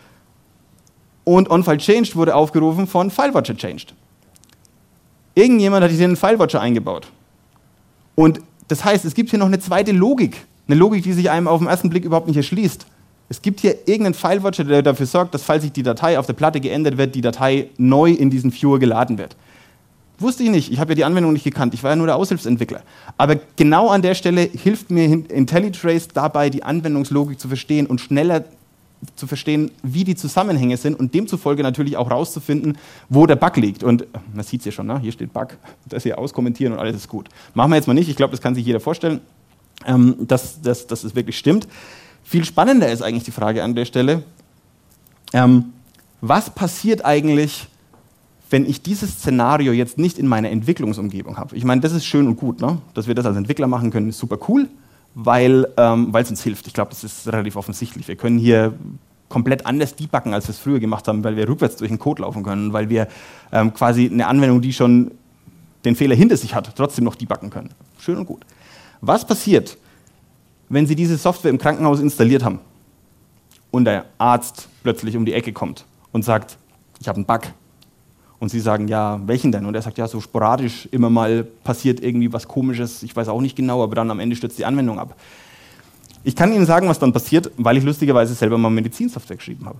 Speaker 1: Und OnFileChanged wurde aufgerufen von FileWatcherChanged. Irgendjemand hat hier einen FileWatcher eingebaut. Und das heißt, es gibt hier noch eine zweite Logik. Eine Logik, die sich einem auf den ersten Blick überhaupt nicht erschließt. Es gibt hier irgendeinen FileWatcher, der dafür sorgt, dass, falls sich die Datei auf der Platte geändert wird, die Datei neu in diesen Viewer geladen wird. Wusste ich nicht, ich habe ja die Anwendung nicht gekannt, ich war ja nur der Aushilfsentwickler. Aber genau an der Stelle hilft mir IntelliTrace dabei, die Anwendungslogik zu verstehen und schneller zu verstehen, wie die Zusammenhänge sind und demzufolge natürlich auch rauszufinden, wo der Bug liegt. Und man sieht es hier schon, ne? Hier steht Bug, das hier auskommentieren und alles ist gut. Machen wir jetzt mal nicht, ich glaube, das kann sich jeder vorstellen, ähm, dass, dass, dass es wirklich stimmt. Viel spannender ist eigentlich die Frage an der Stelle, ähm, was passiert eigentlich, wenn ich dieses Szenario jetzt nicht in meiner Entwicklungsumgebung habe? Ich meine, das ist schön und gut, ne? Dass wir das als Entwickler machen können, ist super cool, weil ähm, es uns hilft. Ich glaube, das ist relativ offensichtlich. Wir können hier komplett anders debuggen, als wir es früher gemacht haben, weil wir rückwärts durch den Code laufen können, weil wir ähm, quasi eine Anwendung, die schon den Fehler hinter sich hat, trotzdem noch debuggen können. Schön und gut. Was passiert, wenn Sie diese Software im Krankenhaus installiert haben und der Arzt plötzlich um die Ecke kommt und sagt, ich habe einen Bug? Und Sie sagen, ja, welchen denn? Und er sagt, ja, so sporadisch, immer mal passiert irgendwie was Komisches, ich weiß auch nicht genau, aber dann am Ende stürzt die Anwendung ab. Ich kann Ihnen sagen, was dann passiert, weil ich lustigerweise selber mal Medizinsoftware geschrieben habe.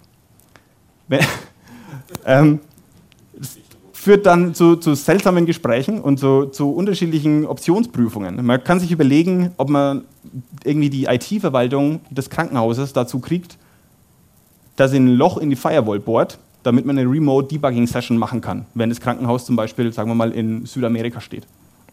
Speaker 1: ähm, das führt dann zu, zu seltsamen Gesprächen und zu, zu unterschiedlichen Optionsprüfungen. Man kann sich überlegen, ob man irgendwie die I T-Verwaltung des Krankenhauses dazu kriegt, dass sie ein Loch in die Firewall bohrt, damit man eine Remote-Debugging-Session machen kann, wenn das Krankenhaus zum Beispiel, sagen wir mal, in Südamerika steht.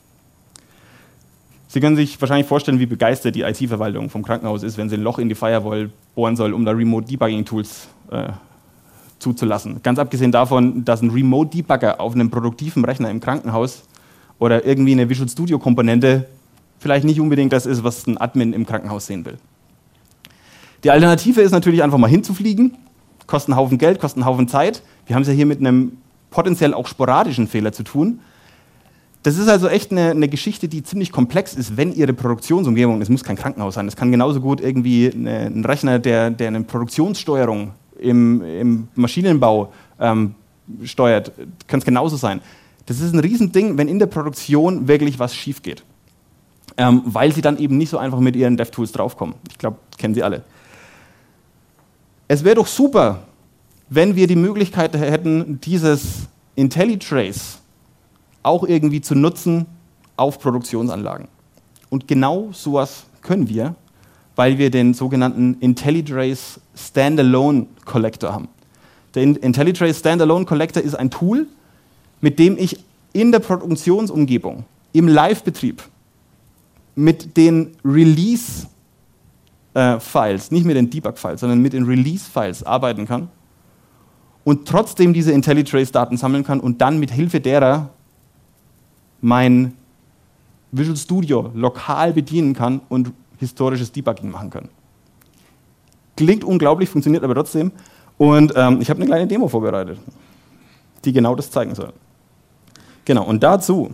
Speaker 1: Sie können sich wahrscheinlich vorstellen, wie begeistert die I T-Verwaltung vom Krankenhaus ist, wenn sie ein Loch in die Firewall bohren soll, um da Remote-Debugging-Tools äh, zuzulassen. Ganz abgesehen davon, dass ein Remote-Debugger auf einem produktiven Rechner im Krankenhaus oder irgendwie eine Visual Studio-Komponente vielleicht nicht unbedingt das ist, was ein Admin im Krankenhaus sehen will. Die Alternative ist natürlich einfach mal hinzufliegen, kostet einen Haufen Geld, kostet einen Haufen Zeit. Wir haben es ja hier mit einem potenziell auch sporadischen Fehler zu tun. Das ist also echt eine, eine Geschichte, die ziemlich komplex ist, wenn Ihre Produktionsumgebung, es muss kein Krankenhaus sein, das kann genauso gut irgendwie eine, ein Rechner, der, der eine Produktionssteuerung im, im Maschinenbau ähm, steuert, kann es genauso sein. Das ist ein Riesending, wenn in der Produktion wirklich was schief geht, ähm, weil Sie dann eben nicht so einfach mit Ihren DevTools draufkommen. Ich glaube, kennen Sie alle. Es wäre doch super, wenn wir die Möglichkeit hätten, dieses IntelliTrace auch irgendwie zu nutzen auf Produktionsanlagen. Und genau sowas können wir, weil wir den sogenannten IntelliTrace Standalone Collector haben. Der IntelliTrace Standalone Collector ist ein Tool, mit dem ich in der Produktionsumgebung, im Live-Betrieb, mit den Release Äh, Files, nicht mit den Debug-Files, sondern mit den Release-Files arbeiten kann und trotzdem diese IntelliTrace-Daten sammeln kann und dann mit Hilfe derer mein Visual Studio lokal bedienen kann und historisches Debugging machen kann. Klingt unglaublich, funktioniert aber trotzdem. Und ähm, ich habe eine kleine Demo vorbereitet, die genau das zeigen soll. Genau, und dazu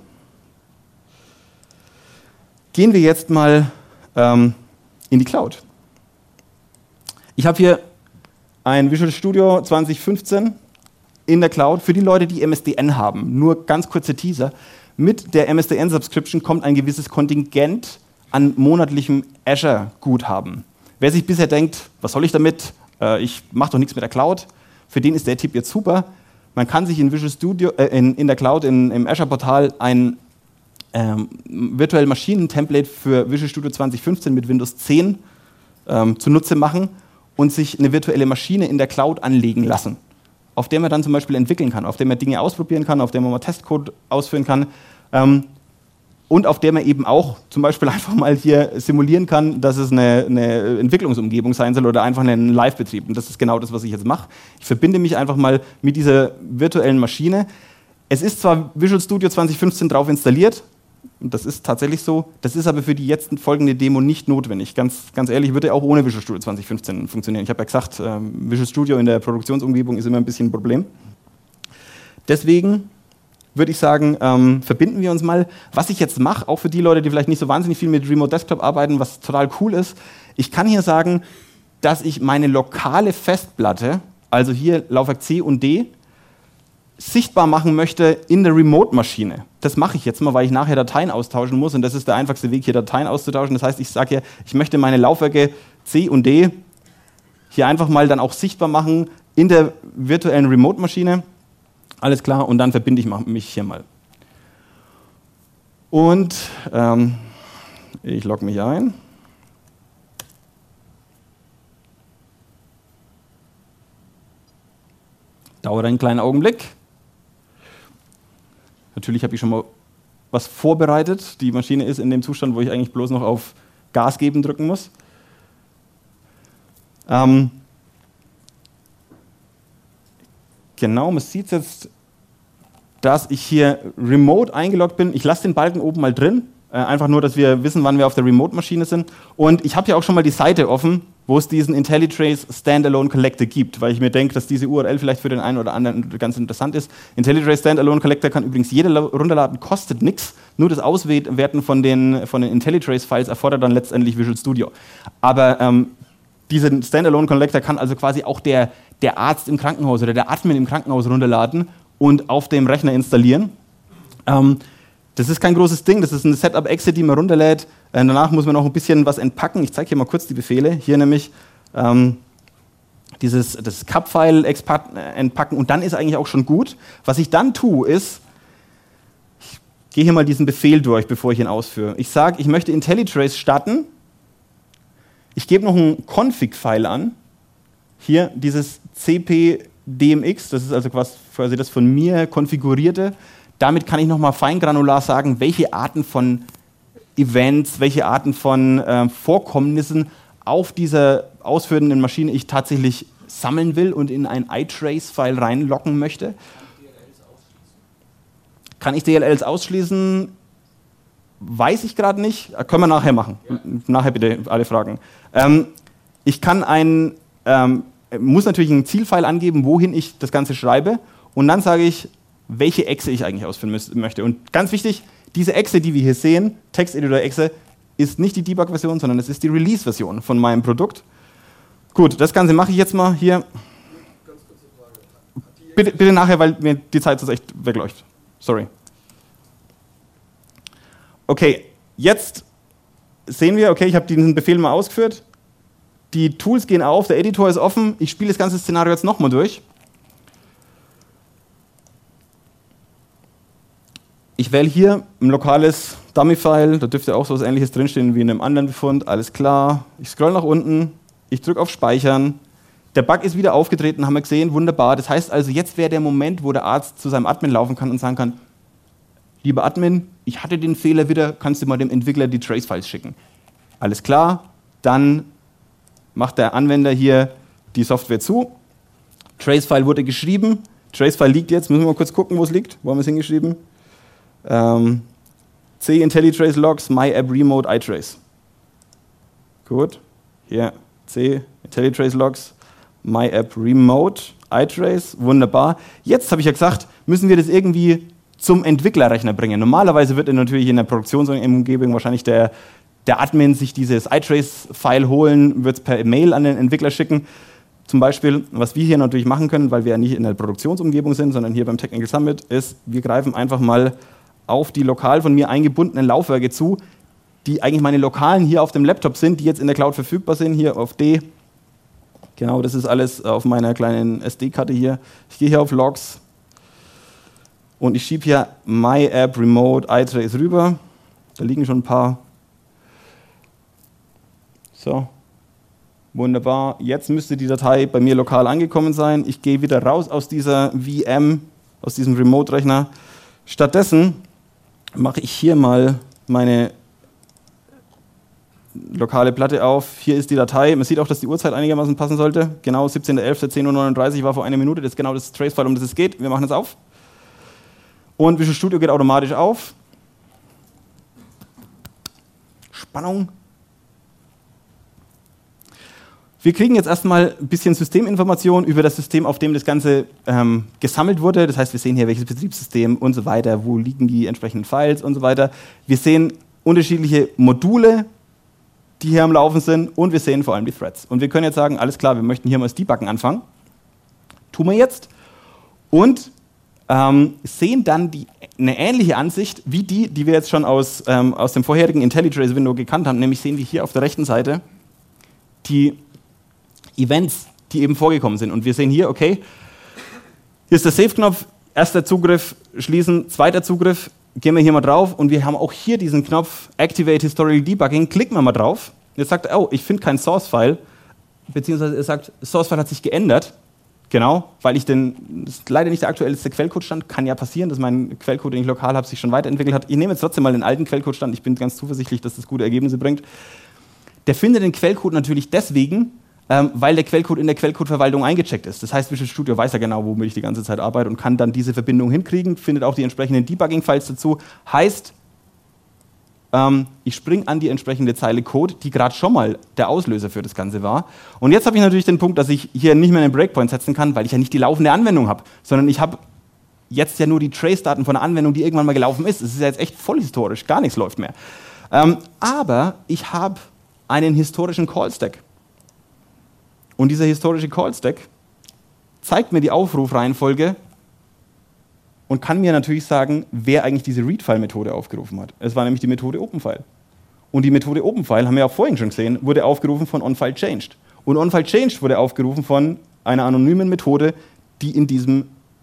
Speaker 1: gehen wir jetzt mal ähm, in die Cloud. Ich habe hier ein Visual Studio zwanzig fünfzehn in der Cloud für die Leute, die M S D N haben. Nur ganz kurzer Teaser. Mit der M S D N-Subscription kommt ein gewisses Kontingent an monatlichem Azure-Guthaben. Wer sich bisher denkt, was soll ich damit, äh, ich mache doch nichts mit der Cloud, für den ist der Tipp jetzt super. Man kann sich in Visual Studio, äh, in, in der Cloud, in, im Azure-Portal ein ähm, virtuelle Maschinen-Template für Visual Studio zwanzig fünfzehn mit Windows zehn ähm, zunutze machen und sich eine virtuelle Maschine in der Cloud anlegen lassen, auf der man dann zum Beispiel entwickeln kann, auf der man Dinge ausprobieren kann, auf der man mal Testcode ausführen kann ähm, und auf der man eben auch zum Beispiel einfach mal hier simulieren kann, dass es eine, eine Entwicklungsumgebung sein soll oder einfach ein Live-Betrieb. Und das ist genau das, was ich jetzt mache. Ich verbinde mich einfach mal mit dieser virtuellen Maschine. Es ist zwar Visual Studio zwanzig fünfzehn drauf installiert, und das ist tatsächlich so, das ist aber für die jetzt folgende Demo nicht notwendig. Ganz, ganz ehrlich, würde auch ohne Visual Studio zwanzig fünfzehn funktionieren. Ich habe ja gesagt, ähm, Visual Studio in der Produktionsumgebung ist immer ein bisschen ein Problem. Deswegen würde ich sagen, ähm, verbinden wir uns mal. Was ich jetzt mache, auch für die Leute, die vielleicht nicht so wahnsinnig viel mit Remote Desktop arbeiten, was total cool ist, ich kann hier sagen, dass ich meine lokale Festplatte, also hier Laufwerk C und D, sichtbar machen möchte in der Remote-Maschine. Das mache ich jetzt mal, weil ich nachher Dateien austauschen muss und das ist der einfachste Weg, hier Dateien auszutauschen. Das heißt, ich sage hier, ich möchte meine Laufwerke C und D hier einfach mal dann auch sichtbar machen in der virtuellen Remote-Maschine. Alles klar, und dann verbinde ich mich hier mal. Und ähm, ich logge mich ein. Dauert einen kleinen Augenblick. Natürlich habe ich schon mal was vorbereitet. Die Maschine ist in dem Zustand, wo ich eigentlich bloß noch auf Gas geben drücken muss. Ähm genau, man sieht jetzt, dass ich hier remote eingeloggt bin. Ich lasse den Balken oben mal drin, äh, einfach nur, dass wir wissen, wann wir auf der Remote-Maschine sind. Und ich habe hier auch schon mal die Seite offen, wo es diesen IntelliTrace Standalone Collector gibt, weil ich mir denke, dass diese U R L vielleicht für den einen oder anderen ganz interessant ist. IntelliTrace Standalone Collector kann übrigens jeder runterladen, kostet nichts, nur das Auswerten von den, von den IntelliTrace-Files erfordert dann letztendlich Visual Studio. Aber ähm, diesen Standalone Collector kann also quasi auch der, der Arzt im Krankenhaus oder der Admin im Krankenhaus runterladen und auf dem Rechner installieren. Ähm, Das ist kein großes Ding, das ist eine Setup-Exe, die man runterlädt. Äh, danach muss man noch ein bisschen was entpacken. Ich zeige hier mal kurz die Befehle. Hier nämlich ähm, dieses das Cap-File entpacken und dann ist eigentlich auch schon gut. Was ich dann tue, ist, ich gehe hier mal diesen Befehl durch, bevor ich ihn ausführe. Ich sage, ich möchte IntelliTrace starten. Ich gebe noch ein Config-File an. Hier dieses cpdmx, das ist also quasi das von mir konfigurierte. Damit kann ich nochmal feingranular sagen, welche Arten von Events, welche Arten von äh, Vorkommnissen auf dieser ausführenden Maschine ich tatsächlich sammeln will und in ein iTrace-File reinlocken möchte. Kann ich D L Ls ausschließen? Weiß ich gerade nicht. Können wir nachher machen. Ja. Nachher bitte alle Fragen. Ähm, ich kann ein, ähm, muss natürlich ein Zielfile angeben, wohin ich das Ganze schreibe. Und dann sage ich, welche Exe ich eigentlich ausführen möchte. Und ganz wichtig, diese Exe, die wir hier sehen, Texteditor-Exe, ist nicht die Debug-Version, sondern es ist die Release-Version von meinem Produkt. Gut, das Ganze mache ich jetzt mal hier. Ganz kurze Frage. Bitte, bitte nachher, weil mir die Zeit sonst echt wegläuft. Sorry. Okay, jetzt sehen wir, okay, ich habe diesen Befehl mal ausgeführt. Die Tools gehen auf, der Editor ist offen. Ich spiele das ganze Szenario jetzt nochmal durch. Ich wähle hier ein lokales Dummy-File, da dürfte auch so etwas Ähnliches drinstehen wie in einem anderen Befund, alles klar. Ich scroll nach unten, ich drücke auf Speichern. Der Bug ist wieder aufgetreten, haben wir gesehen, wunderbar. Das heißt also, jetzt wäre der Moment, wo der Arzt zu seinem Admin laufen kann und sagen kann, lieber Admin, ich hatte den Fehler wieder, kannst du mal dem Entwickler die Trace-Files schicken. Alles klar, dann macht der Anwender hier die Software zu. Trace-File wurde geschrieben, Trace-File liegt jetzt, müssen wir mal kurz gucken, wo es liegt, wo haben wir es hingeschrieben? Ähm, C IntelliTrace Logs, My App Remote iTrace. Gut, hier C IntelliTrace Logs, My App Remote iTrace, wunderbar. Jetzt habe ich ja gesagt, müssen wir das irgendwie zum Entwicklerrechner bringen. Normalerweise wird natürlich in der Produktionsumgebung wahrscheinlich der, der Admin sich dieses iTrace-File holen, wird es per Mail an den Entwickler schicken. Zum Beispiel, was wir hier natürlich machen können, weil wir ja nicht in der Produktionsumgebung sind, sondern hier beim Technical Summit, ist, wir greifen einfach mal auf die lokal von mir eingebundenen Laufwerke zu. die eigentlich meine lokalen hier auf dem Laptop sind, die jetzt in der Cloud verfügbar sind, hier auf D. Genau, das ist alles auf meiner kleinen S D-Karte hier. Ich gehe hier auf Logs und ich schiebe hier My App Remote iTrace rüber. Da liegen schon ein paar. So, wunderbar. Jetzt müsste die Datei bei mir lokal angekommen sein. Ich gehe wieder raus aus dieser V M, aus diesem Remote-Rechner. Stattdessen mache ich hier mal meine lokale Platte auf. Hier ist die Datei. Man sieht auch, dass die Uhrzeit einigermaßen passen sollte. Genau, siebzehnter elfter zehn Uhr neununddreißig war vor einer Minute. Das ist genau das Trace-File, um das es geht. Wir machen es auf. Und Visual Studio geht automatisch auf. Spannung. Wir kriegen jetzt erstmal ein bisschen Systeminformation über das System, auf dem das Ganze ähm, gesammelt wurde. Das heißt, wir sehen hier, welches Betriebssystem und so weiter, wo liegen die entsprechenden Files und so weiter. Wir sehen unterschiedliche Module, die hier am Laufen sind, und wir sehen vor allem die Threads. Und wir können jetzt sagen, alles klar, wir möchten hier mal das Debuggen anfangen. Tun wir jetzt. Und ähm, sehen dann die, eine ähnliche Ansicht wie die, die wir jetzt schon aus, ähm, aus dem vorherigen IntelliTrace-Window gekannt haben. Nämlich sehen wir hier auf der rechten Seite die Events, die eben vorgekommen sind. Und wir sehen hier, okay, hier ist der Save-Knopf, erster Zugriff, schließen, zweiter Zugriff, gehen wir hier mal drauf und wir haben auch hier diesen Knopf Activate Historical Debugging, klicken wir mal drauf. Jetzt sagt er, oh, ich finde kein Source-File, beziehungsweise er sagt, Source-File hat sich geändert. Genau, weil ich den, das ist leider nicht der aktuellste Quellcode-Stand, kann ja passieren, dass mein Quellcode, den ich lokal habe, sich schon weiterentwickelt hat. Ich nehme jetzt trotzdem mal den alten Quellcode-Stand, ich bin ganz zuversichtlich, dass das gute Ergebnisse bringt. Der findet den Quellcode natürlich deswegen, ähm, weil der Quellcode in der Quellcode-Verwaltung eingecheckt ist. Das heißt, Visual Studio weiß ja genau, womit ich die ganze Zeit arbeite und kann dann diese Verbindung hinkriegen, findet auch die entsprechenden Debugging-Files dazu. Heißt, ähm, ich springe an die entsprechende Zeile Code, die gerade schon mal der Auslöser für das Ganze war. Und jetzt habe ich natürlich den Punkt, dass ich hier nicht mehr einen Breakpoint setzen kann, weil ich ja nicht die laufende Anwendung habe, sondern ich habe jetzt ja nur die Trace-Daten von einer Anwendung, die irgendwann mal gelaufen ist. Es ist ja jetzt echt voll historisch, gar nichts läuft mehr. Ähm, aber ich habe einen historischen Call-Stack. Und dieser historische Call-Stack zeigt mir die Aufrufreihenfolge und kann mir natürlich sagen, wer eigentlich diese Readfile-Methode aufgerufen hat. Es war nämlich die Methode OpenFile. Und die Methode OpenFile, haben wir auch vorhin schon gesehen, wurde aufgerufen von OnFileChanged. Und OnFileChanged wurde aufgerufen von einer anonymen Methode, die in diesem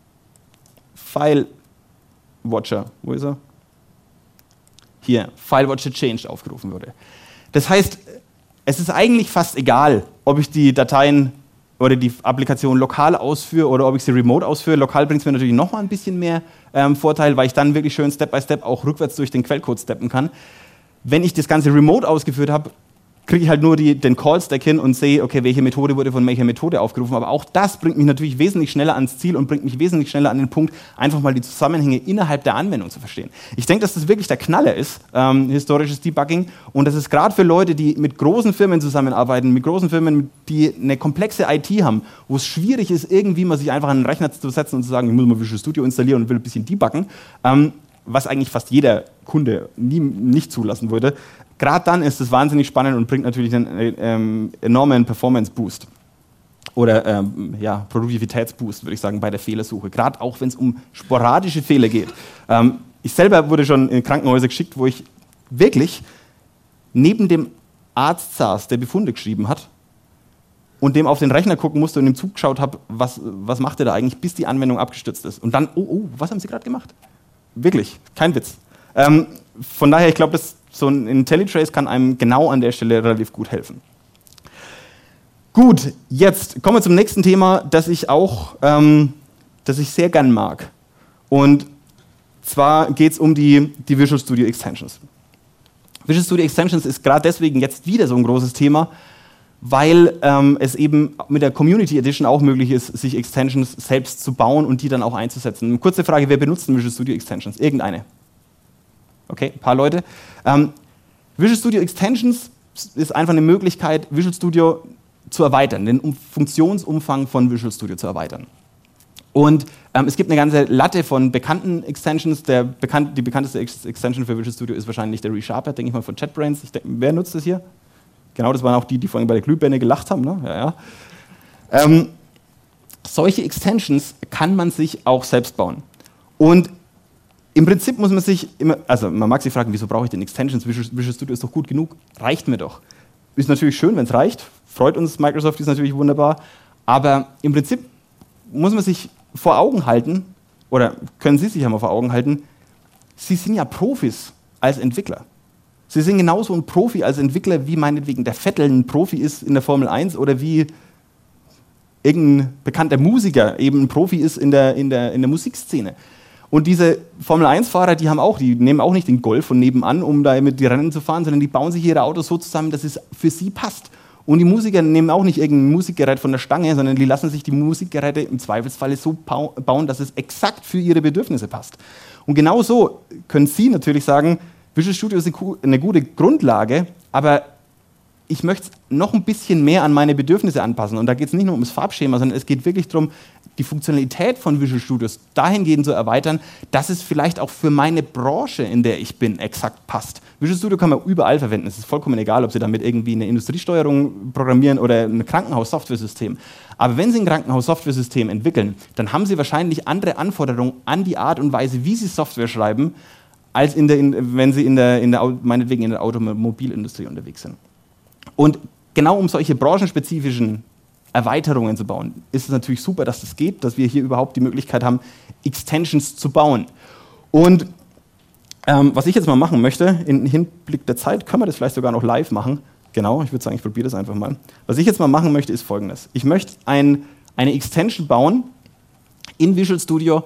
Speaker 1: File-Watcher, wo ist er? Hier, FileWatcherChanged aufgerufen wurde. Das heißt, es ist eigentlich fast egal, ob ich die Dateien oder die Applikation lokal ausführe oder ob ich sie remote ausführe. Lokal bringt es mir natürlich noch mal ein bisschen mehr ähm, Vorteil, weil ich dann wirklich schön Step by Step auch rückwärts durch den Quellcode steppen kann. Wenn ich das Ganze remote ausgeführt habe, kriege ich halt nur die, den Call-Stack hin und sehe, okay, welche Methode wurde von welcher Methode aufgerufen. Aber auch das bringt mich natürlich wesentlich schneller ans Ziel und bringt mich wesentlich schneller an den Punkt, einfach mal die Zusammenhänge innerhalb der Anwendung zu verstehen. Ich denke, dass das wirklich der Knaller ist, ähm, historisches Debugging. Und das ist gerade für Leute, die mit großen Firmen zusammenarbeiten, mit großen Firmen, die eine komplexe I T haben, wo es schwierig ist, irgendwie mal sich einfach an den Rechner zu setzen und zu sagen, ich muss mal Visual Studio installieren und will ein bisschen debuggen, ähm, was eigentlich fast jeder Kunde nie, nicht zulassen würde. Gerade dann ist es wahnsinnig spannend und bringt natürlich einen ähm, enormen Performance-Boost oder ähm, ja, Produktivitätsboost, würde ich sagen, bei der Fehlersuche. Gerade auch, wenn es um sporadische Fehler geht. Ähm, ich selber wurde schon in Krankenhäuser geschickt, wo ich wirklich neben dem Arzt saß, der Befunde geschrieben hat und dem auf den Rechner gucken musste und ihm zugeschaut habe, was, was macht er da eigentlich, bis die Anwendung abgestürzt ist. Und dann, oh, oh, was haben Sie gerade gemacht? Wirklich, kein Witz. Ähm, von daher, ich glaube, dass so ein IntelliTrace kann einem genau an der Stelle relativ gut helfen. Gut, jetzt kommen wir zum nächsten Thema, das ich auch, ähm, das ich sehr gern mag. Und zwar geht es um die, die Visual Studio Extensions. Visual Studio Extensions ist gerade deswegen jetzt wieder so ein großes Thema, weil ähm, es eben mit der Community Edition auch möglich ist, sich Extensions selbst zu bauen und die dann auch einzusetzen. Eine kurze Frage, wer benutzt Visual Studio Extensions? Irgendeine? Okay, ein paar Leute. Ähm, Visual Studio Extensions ist einfach eine Möglichkeit, Visual Studio zu erweitern, den um Funktionsumfang von Visual Studio zu erweitern. Und ähm, es gibt eine ganze Latte von bekannten Extensions. Der bekannt, die bekannteste Ex Extension für Visual Studio ist wahrscheinlich der ReSharper, denke ich mal, von JetBrains. Ich denk, wer nutzt das hier? Genau, das waren auch die, die vorhin bei der Glühbirne gelacht haben. Ne? Ja, ja. Ähm, solche Extensions kann man sich auch selbst bauen. Und Im Prinzip muss man sich immer, also man mag sich fragen, wieso brauche ich denn Extensions? Visual, Visual Studio ist doch gut genug, reicht mir doch. Ist natürlich schön, wenn es reicht, freut uns, Microsoft ist natürlich wunderbar, aber im Prinzip muss man sich vor Augen halten, oder können Sie sich ja mal vor Augen halten, Sie sind ja Profis als Entwickler. Sie sind genauso ein Profi als Entwickler, wie meinetwegen der Vettel ein Profi ist in der Formel eins oder wie irgendein bekannter Musiker eben ein Profi ist in der, in der, in der Musikszene. Und diese Formel eins Fahrer, die haben auch, die nehmen auch nicht den Golf von nebenan, um da mit die Rennen zu fahren, sondern die bauen sich ihre Autos so zusammen, dass es für sie passt. Und die Musiker nehmen auch nicht irgendein Musikgerät von der Stange, sondern die lassen sich die Musikgeräte im Zweifelsfalle so bauen, dass es exakt für ihre Bedürfnisse passt. Und genau so können Sie natürlich sagen, Visual Studio ist eine gute Grundlage, aber ich möchte es noch ein bisschen mehr an meine Bedürfnisse anpassen. Und da geht es nicht nur ums Farbschema, sondern es geht wirklich darum, die Funktionalität von Visual Studios dahingehend zu erweitern, dass es vielleicht auch für meine Branche, in der ich bin, exakt passt. Visual Studio kann man überall verwenden. Es ist vollkommen egal, ob Sie damit irgendwie eine Industriesteuerung programmieren oder ein Krankenhaus-Software-System. Aber wenn Sie ein Krankenhaus-Software-System entwickeln, dann haben Sie wahrscheinlich andere Anforderungen an die Art und Weise, wie Sie Software schreiben, als in der, in, wenn Sie in der, in der, meinetwegen in der Automobilindustrie unterwegs sind. Und genau um solche branchenspezifischen Erweiterungen zu bauen, ist es natürlich super, dass das geht, dass wir hier überhaupt die Möglichkeit haben, Extensions zu bauen. Und ähm, was ich jetzt mal machen möchte, im Hinblick der Zeit, können wir das vielleicht sogar noch live machen. Genau, ich würde sagen, ich probiere das einfach mal. Was ich jetzt mal machen möchte, ist Folgendes. Ich möchte ein, eine Extension bauen in Visual Studio,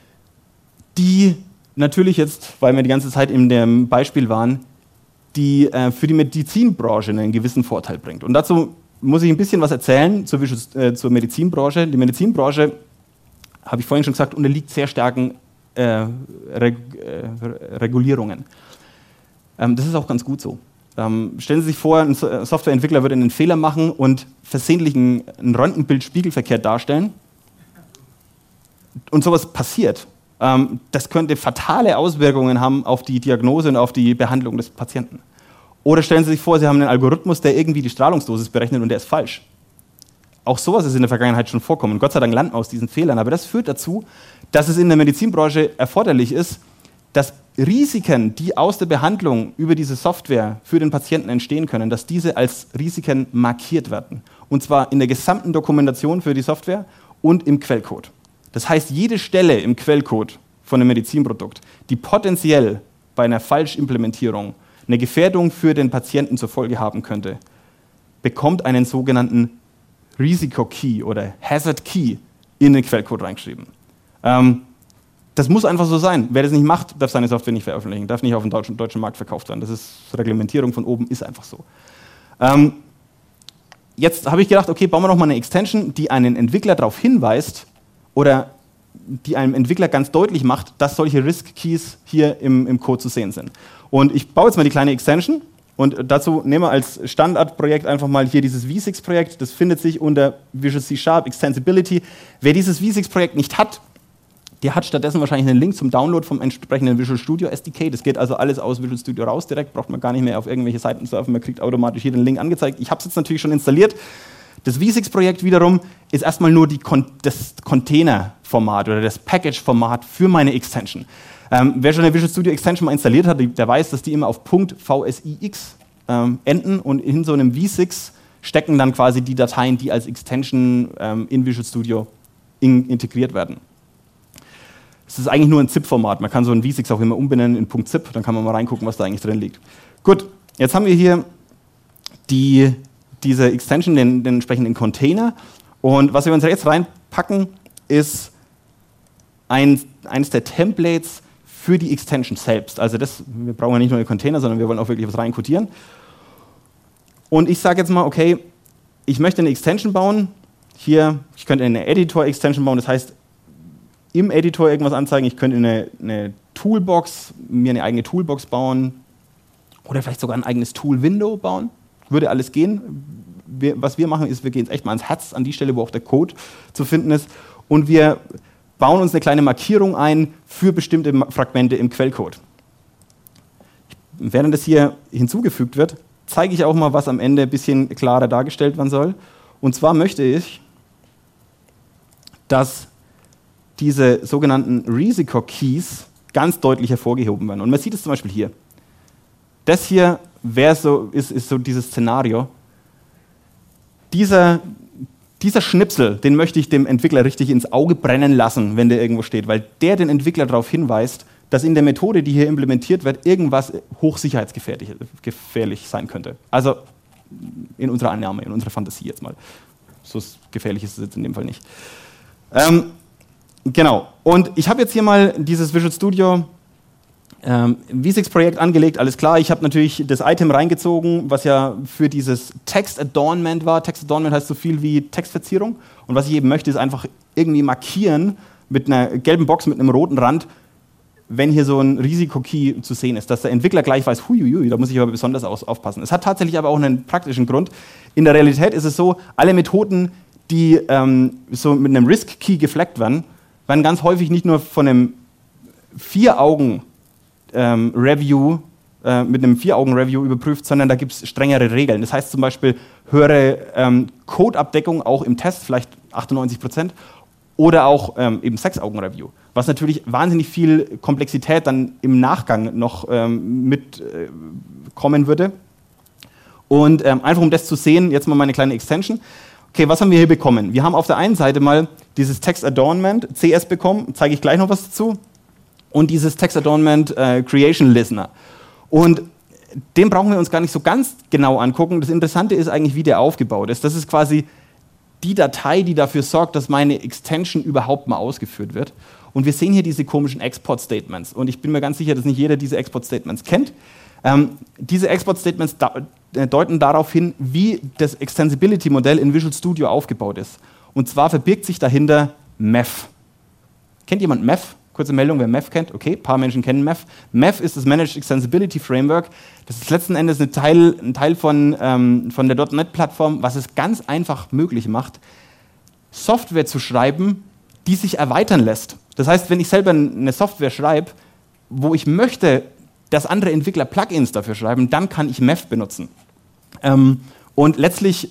Speaker 1: die natürlich jetzt, weil wir die ganze Zeit in dem Beispiel waren, die äh, für die Medizinbranche einen gewissen Vorteil bringt. Und dazu muss ich ein bisschen was erzählen zur, äh, zur Medizinbranche. Die Medizinbranche, habe ich vorhin schon gesagt, unterliegt sehr starken äh, Reg äh, Regulierungen. Ähm, das ist auch ganz gut so. Ähm, stellen Sie sich vor, ein Softwareentwickler würde einen Fehler machen und versehentlich ein, ein Röntgenbild spiegelverkehrt darstellen. Und sowas passiert. Ähm, das könnte fatale Auswirkungen haben auf die Diagnose und auf die Behandlung des Patienten. Oder stellen Sie sich vor, Sie haben einen Algorithmus, der irgendwie die Strahlungsdosis berechnet und der ist falsch. Auch sowas ist in der Vergangenheit schon vorkommen. Gott sei Dank lernen wir aus diesen Fehlern. Aber das führt dazu, dass es in der Medizinbranche erforderlich ist, dass Risiken, die aus der Behandlung über diese Software für den Patienten entstehen können, dass diese als Risiken markiert werden. Und zwar in der gesamten Dokumentation für die Software und im Quellcode. Das heißt, jede Stelle im Quellcode von einem Medizinprodukt, die potenziell bei einer Falschimplementierung eine Gefährdung für den Patienten zur Folge haben könnte, bekommt einen sogenannten Risiko-Key oder Hazard-Key in den Quellcode reingeschrieben. Ähm, das muss einfach so sein. Wer das nicht macht, darf seine Software nicht veröffentlichen, darf nicht auf dem deutschen, deutschen Markt verkauft werden. Das ist Reglementierung von oben, ist einfach so. Ähm, jetzt habe ich gedacht, okay, bauen wir noch mal eine Extension, die einen Entwickler darauf hinweist oder die einem Entwickler ganz deutlich macht, dass solche Risk-Keys hier im, im Code zu sehen sind. Und ich baue jetzt mal die kleine Extension und dazu nehmen wir als Standardprojekt einfach mal hier dieses V six Projekt. Das findet sich unter Visual C Sharp Extensibility. Wer dieses V six Projekt nicht hat, der hat stattdessen wahrscheinlich einen Link zum Download vom entsprechenden Visual Studio S D K. Das geht also alles aus Visual Studio raus direkt, braucht man gar nicht mehr auf irgendwelche Seiten surfen, man kriegt automatisch hier den Link angezeigt. Ich habe es jetzt natürlich schon installiert. Das V six Projekt wiederum ist erstmal nur die Kon das Container-Format oder das Package-Format für meine Extension. Ähm, wer schon eine Visual Studio Extension mal installiert hat, der weiß, dass die immer auf .vsix ähm, enden und in so einem V six stecken dann quasi die Dateien, die als Extension ähm, in Visual Studio in integriert werden. Es ist eigentlich nur ein ZIP-Format. Man kann so ein V six auch immer umbenennen in .zip, dann kann man mal reingucken, was da eigentlich drin liegt. Gut, jetzt haben wir hier die, diese Extension, den, den entsprechenden Container. Und was wir uns jetzt reinpacken, ist ein, eines der Templates für die Extension selbst. Also das, wir brauchen ja nicht nur einen Container, sondern wir wollen auch wirklich was reinkodieren. Und ich sage jetzt mal, okay, ich möchte eine Extension bauen. Hier, ich könnte eine Editor-Extension bauen, das heißt, im Editor irgendwas anzeigen. Ich könnte eine, eine Toolbox, mir eine eigene Toolbox bauen oder vielleicht sogar ein eigenes Tool-Window bauen. Würde alles gehen. Wir, was wir machen, ist, wir gehen jetzt echt mal ans Herz, an die Stelle, wo auch der Code zu finden ist. Und wir bauen uns eine kleine Markierung ein für bestimmte Fragmente im Quellcode. Während das hier hinzugefügt wird, zeige ich auch mal, was am Ende ein bisschen klarer dargestellt werden soll. Und zwar möchte ich, dass diese sogenannten Risiko-Keys ganz deutlich hervorgehoben werden. Und man sieht es zum Beispiel hier. Das hier wäre so, ist, ist so dieses Szenario. Dieser, dieser Schnipsel, den möchte ich dem Entwickler richtig ins Auge brennen lassen, wenn der irgendwo steht, weil der den Entwickler darauf hinweist, dass in der Methode, die hier implementiert wird, irgendwas hochsicherheitsgefährlich gefährlich sein könnte. Also in unserer Annahme, in unserer Fantasie jetzt mal. So gefährlich ist es jetzt in dem Fall nicht. Ähm, genau. Und ich habe jetzt hier mal dieses Visual Studio ähm, V six-Projekt angelegt. Alles klar, ich habe natürlich das Item reingezogen, was ja für dieses Text Adornment war. Text Adornment heißt so viel wie Textverzierung. Und was ich eben möchte, ist einfach irgendwie markieren mit einer gelben Box mit einem roten Rand, wenn hier so ein Risiko-Key zu sehen ist, dass der Entwickler gleich weiß, huiuiui, da muss ich aber besonders aufpassen. Es hat tatsächlich aber auch einen praktischen Grund. In der Realität ist es so, alle Methoden, die ähm, so mit einem Risk-Key gefleckt werden, werden ganz häufig nicht nur von einem Vier-Augen-Review, äh, mit einem Vier-Augen-Review überprüft, sondern da gibt es strengere Regeln. Das heißt zum Beispiel höhere ähm, Code-Abdeckung, auch im Test, vielleicht achtundneunzig Prozent, oder auch ähm, eben Sechs-Augen-Review, was natürlich wahnsinnig viel Komplexität dann im Nachgang noch ähm, mitkommen äh, würde. Und ähm, einfach um das zu sehen, jetzt mal meine kleine Extension. Okay, was haben wir hier bekommen? Wir haben auf der einen Seite mal dieses Text Adornment, C S bekommen, zeige ich gleich noch was dazu, und dieses Text Adornment äh, Creation Listener. Und den brauchen wir uns gar nicht so ganz genau angucken. Das Interessante ist eigentlich, wie der aufgebaut ist. Das ist quasi die Datei, die dafür sorgt, dass meine Extension überhaupt mal ausgeführt wird. Und wir sehen hier diese komischen Export-Statements. Und ich bin mir ganz sicher, dass nicht jeder diese Export-Statements kennt. Ähm, diese Export-Statements da, äh, deuten darauf hin, wie das Extensibility-Modell in Visual Studio aufgebaut ist. Und zwar verbirgt sich dahinter M E F. Kennt jemand M E F? Kurze Meldung, wer M E F kennt. Okay, ein paar Menschen kennen M E F. M E F ist das Managed Extensibility Framework. Das ist letzten Endes ein Teil, ein Teil von, ähm, von der .N E T-Plattform, was es ganz einfach möglich macht, Software zu schreiben, die sich erweitern lässt. Das heißt, wenn ich selber eine Software schreibe, wo ich möchte, dass andere Entwickler Plugins dafür schreiben, dann kann ich M E F benutzen. Ähm, und letztlich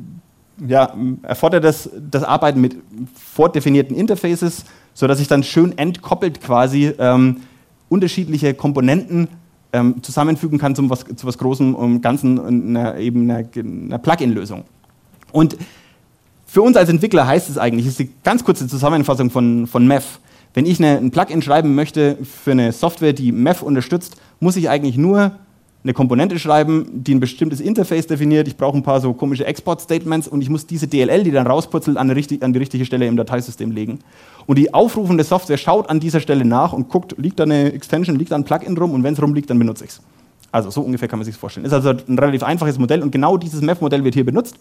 Speaker 1: ja, erfordert das das Arbeiten mit vordefinierten Interfaces, sodass ich dann schön entkoppelt quasi ähm, unterschiedliche Komponenten ähm, zusammenfügen kann zum was, zu was Großem und Ganzen, einer, eben einer, einer Plugin-Lösung. Und für uns als Entwickler heißt es eigentlich, das ist die ganz kurze Zusammenfassung von, von M E F. Wenn ich eine, ein Plugin schreiben möchte für eine Software, die M E F unterstützt, muss ich eigentlich nur eine Komponente schreiben, die ein bestimmtes Interface definiert. Ich brauche ein paar so komische Export-Statements und ich muss diese D L L, die dann rauspurzelt, an, richtig, an die richtige Stelle im Dateisystem legen. Und die aufrufende Software schaut an dieser Stelle nach und guckt, liegt da eine Extension, liegt da ein Plugin rum, und wenn es rumliegt, dann benutze ich es. Also so ungefähr kann man sich das vorstellen. Ist also ein relativ einfaches Modell und genau dieses M E F-Modell wird hier benutzt.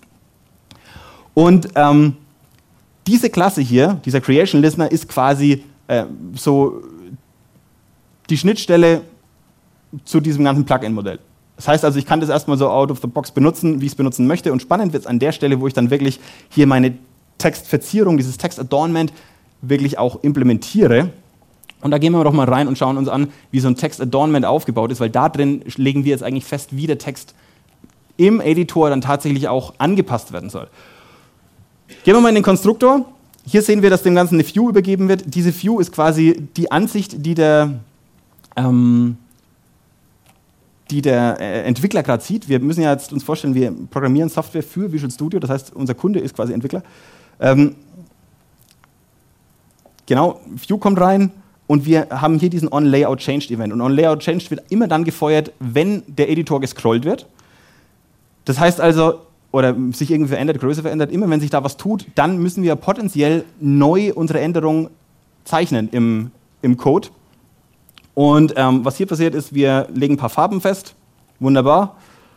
Speaker 1: Und ähm, diese Klasse hier, dieser Creation Listener, ist quasi äh, so die Schnittstelle zu diesem ganzen Plugin-Modell. Das heißt also, ich kann das erstmal so out of the box benutzen, wie ich es benutzen möchte, und spannend wird es an der Stelle, wo ich dann wirklich hier meine Textverzierung, dieses Text-Adornment wirklich auch implementiere. Und da gehen wir doch mal rein und schauen uns an, wie so ein Text-Adornment aufgebaut ist, weil da drin legen wir jetzt eigentlich fest, wie der Text im Editor dann tatsächlich auch angepasst werden soll. Gehen wir mal in den Konstruktor. Hier sehen wir, dass dem Ganzen eine View übergeben wird. Diese View ist quasi die Ansicht, die der ähm, die der äh, Entwickler gerade sieht. Wir müssen ja jetzt uns vorstellen, wir programmieren Software für Visual Studio, das heißt, unser Kunde ist quasi Entwickler. Ähm, genau, View kommt rein und wir haben hier diesen onLayoutChanged-Event. Und onLayoutChanged wird immer dann gefeuert, wenn der Editor gescrollt wird. Das heißt also, oder sich irgendwie verändert, Größe verändert, immer wenn sich da was tut, dann müssen wir potenziell neu unsere Änderung zeichnen im, im Code. Und ähm, was hier passiert ist, wir legen ein paar Farben fest, wunderbar.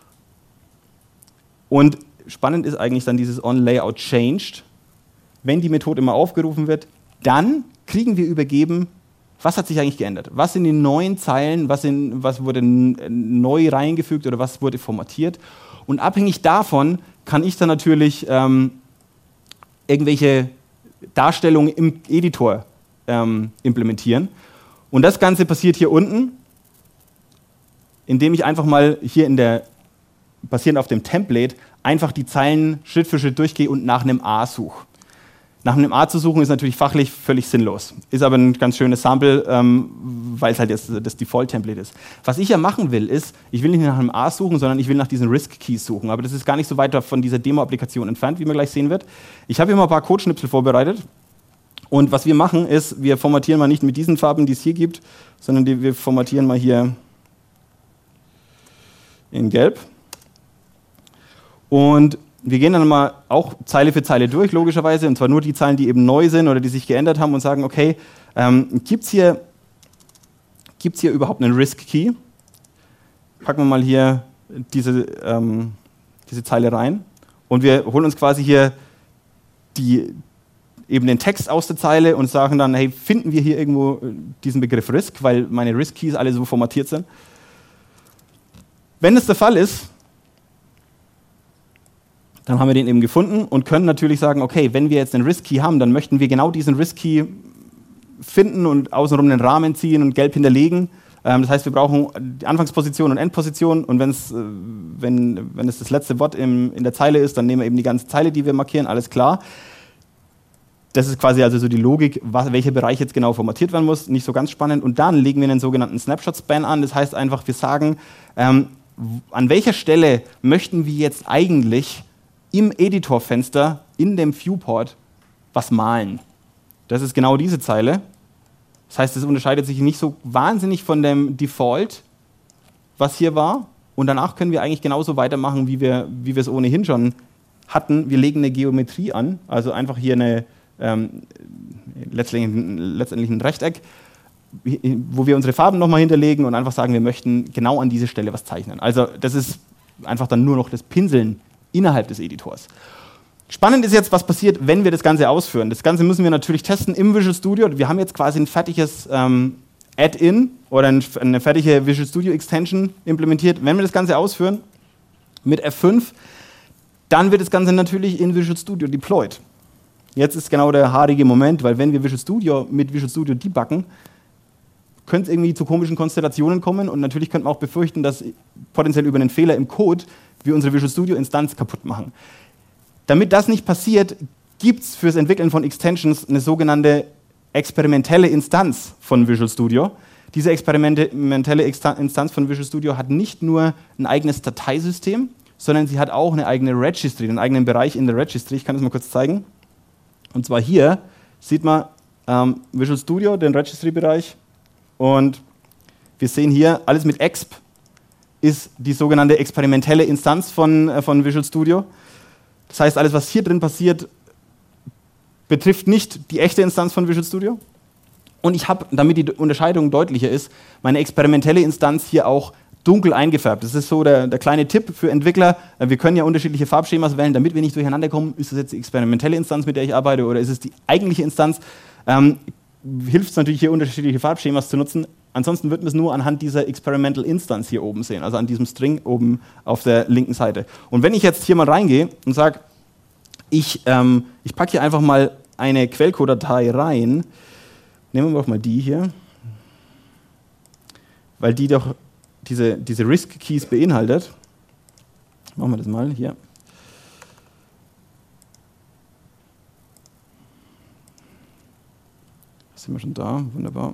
Speaker 1: Und spannend ist eigentlich dann dieses onLayoutChanged. Wenn die Methode immer aufgerufen wird, dann kriegen wir übergeben, was hat sich eigentlich geändert? Was sind die neuen Zeilen, was, in, was wurde neu reingefügt oder was wurde formatiert? Und abhängig davon kann ich dann natürlich ähm, irgendwelche Darstellungen im Editor ähm, implementieren. Und das Ganze passiert hier unten, indem ich einfach mal hier in der, basierend auf dem Template, einfach die Zeilen Schritt für Schritt durchgehe und nach einem A suche. Nach einem A zu suchen ist natürlich fachlich völlig sinnlos. Ist aber ein ganz schönes Sample, ähm, weil es halt das, das Default-Template ist. Was ich ja machen will, ist, ich will nicht nach einem A suchen, sondern ich will nach diesen Risk-Keys suchen. Aber das ist gar nicht so weit von dieser Demo-Applikation entfernt, wie man gleich sehen wird. Ich habe hier mal ein paar Codeschnipsel vorbereitet. Und was wir machen, ist, wir formatieren mal nicht mit diesen Farben, die es hier gibt, sondern die, wir formatieren mal hier in Gelb. Und wir gehen dann mal auch Zeile für Zeile durch, logischerweise, und zwar nur die Zeilen, die eben neu sind oder die sich geändert haben und sagen, okay, ähm, gibt es hier, gibt's hier überhaupt einen Risk-Key? Packen wir mal hier diese, ähm, diese Zeile rein und wir holen uns quasi hier die, eben den Text aus der Zeile und sagen dann, hey, finden wir hier irgendwo diesen Begriff Risk, weil meine Risk-Keys alle so formatiert sind. Wenn das der Fall ist, dann haben wir den eben gefunden und können natürlich sagen, okay, wenn wir jetzt einen Risk-Key haben, dann möchten wir genau diesen Risk-Key finden und außenrum den Rahmen ziehen und gelb hinterlegen. Ähm, das heißt, wir brauchen die Anfangsposition und Endposition und wenn's, äh, wenn, wenn es das letzte Wort im, in der Zeile ist, dann nehmen wir eben die ganze Zeile, die wir markieren, alles klar. Das ist quasi also so die Logik, was, welcher Bereich jetzt genau formatiert werden muss, nicht so ganz spannend. Und dann legen wir einen sogenannten Snapshot-Span an, das heißt einfach, wir sagen, ähm, an welcher Stelle möchten wir jetzt eigentlich im Editorfenster, in dem Viewport, was malen. Das ist genau diese Zeile. Das heißt, es unterscheidet sich nicht so wahnsinnig von dem Default, was hier war. Und danach können wir eigentlich genauso weitermachen, wie wir, wie wir es ohnehin schon hatten. Wir legen eine Geometrie an, also einfach hier eine, ähm, letztendlich, letztendlich ein Rechteck, wo wir unsere Farben nochmal hinterlegen und einfach sagen, wir möchten genau an diese Stelle was zeichnen. Also das ist einfach dann nur noch das Pinseln innerhalb des Editors. Spannend ist jetzt, was passiert, wenn wir das Ganze ausführen. Das Ganze müssen wir natürlich testen im Visual Studio. Wir haben jetzt quasi ein fertiges ähm, Add-in oder ein, eine fertige Visual Studio Extension implementiert. Wenn wir das Ganze ausführen mit F fünf, dann wird das Ganze natürlich in Visual Studio deployed. Jetzt ist genau der haarige Moment, weil wenn wir Visual Studio mit Visual Studio debuggen, könnte es irgendwie zu komischen Konstellationen kommen und natürlich könnte man auch befürchten, dass potenziell über einen Fehler im Code wir unsere Visual Studio Instanz kaputt machen. Damit das nicht passiert, gibt es fürs Entwickeln von Extensions eine sogenannte experimentelle Instanz von Visual Studio. Diese experimentelle Instanz von Visual Studio hat nicht nur ein eigenes Dateisystem, sondern sie hat auch eine eigene Registry, einen eigenen Bereich in der Registry. Ich kann das mal kurz zeigen. Und zwar hier sieht man ähm, Visual Studio, den Registry-Bereich. Und wir sehen hier, alles mit exp ist die sogenannte experimentelle Instanz von, äh, von Visual Studio. Das heißt, alles, was hier drin passiert, betrifft nicht die echte Instanz von Visual Studio. Und ich habe, damit die Unterscheidung deutlicher ist, meine experimentelle Instanz hier auch dunkel eingefärbt. Das ist so der, der kleine Tipp für Entwickler. Wir können ja unterschiedliche Farbschemas wählen, damit wir nicht durcheinander kommen. Ist das jetzt die experimentelle Instanz, mit der ich arbeite, oder ist es die eigentliche Instanz? Ähm, hilft es natürlich, hier unterschiedliche Farbschemas zu nutzen. Ansonsten wird man es nur anhand dieser Experimental Instance hier oben sehen, also an diesem String oben auf der linken Seite. Und wenn ich jetzt hier mal reingehe und sage, ich, ähm, ich packe hier einfach mal eine Quellcode-Datei rein, nehmen wir doch mal die hier, weil die doch diese, diese Risk-Keys beinhaltet. Machen wir das mal hier. Sind wir schon da? Wunderbar.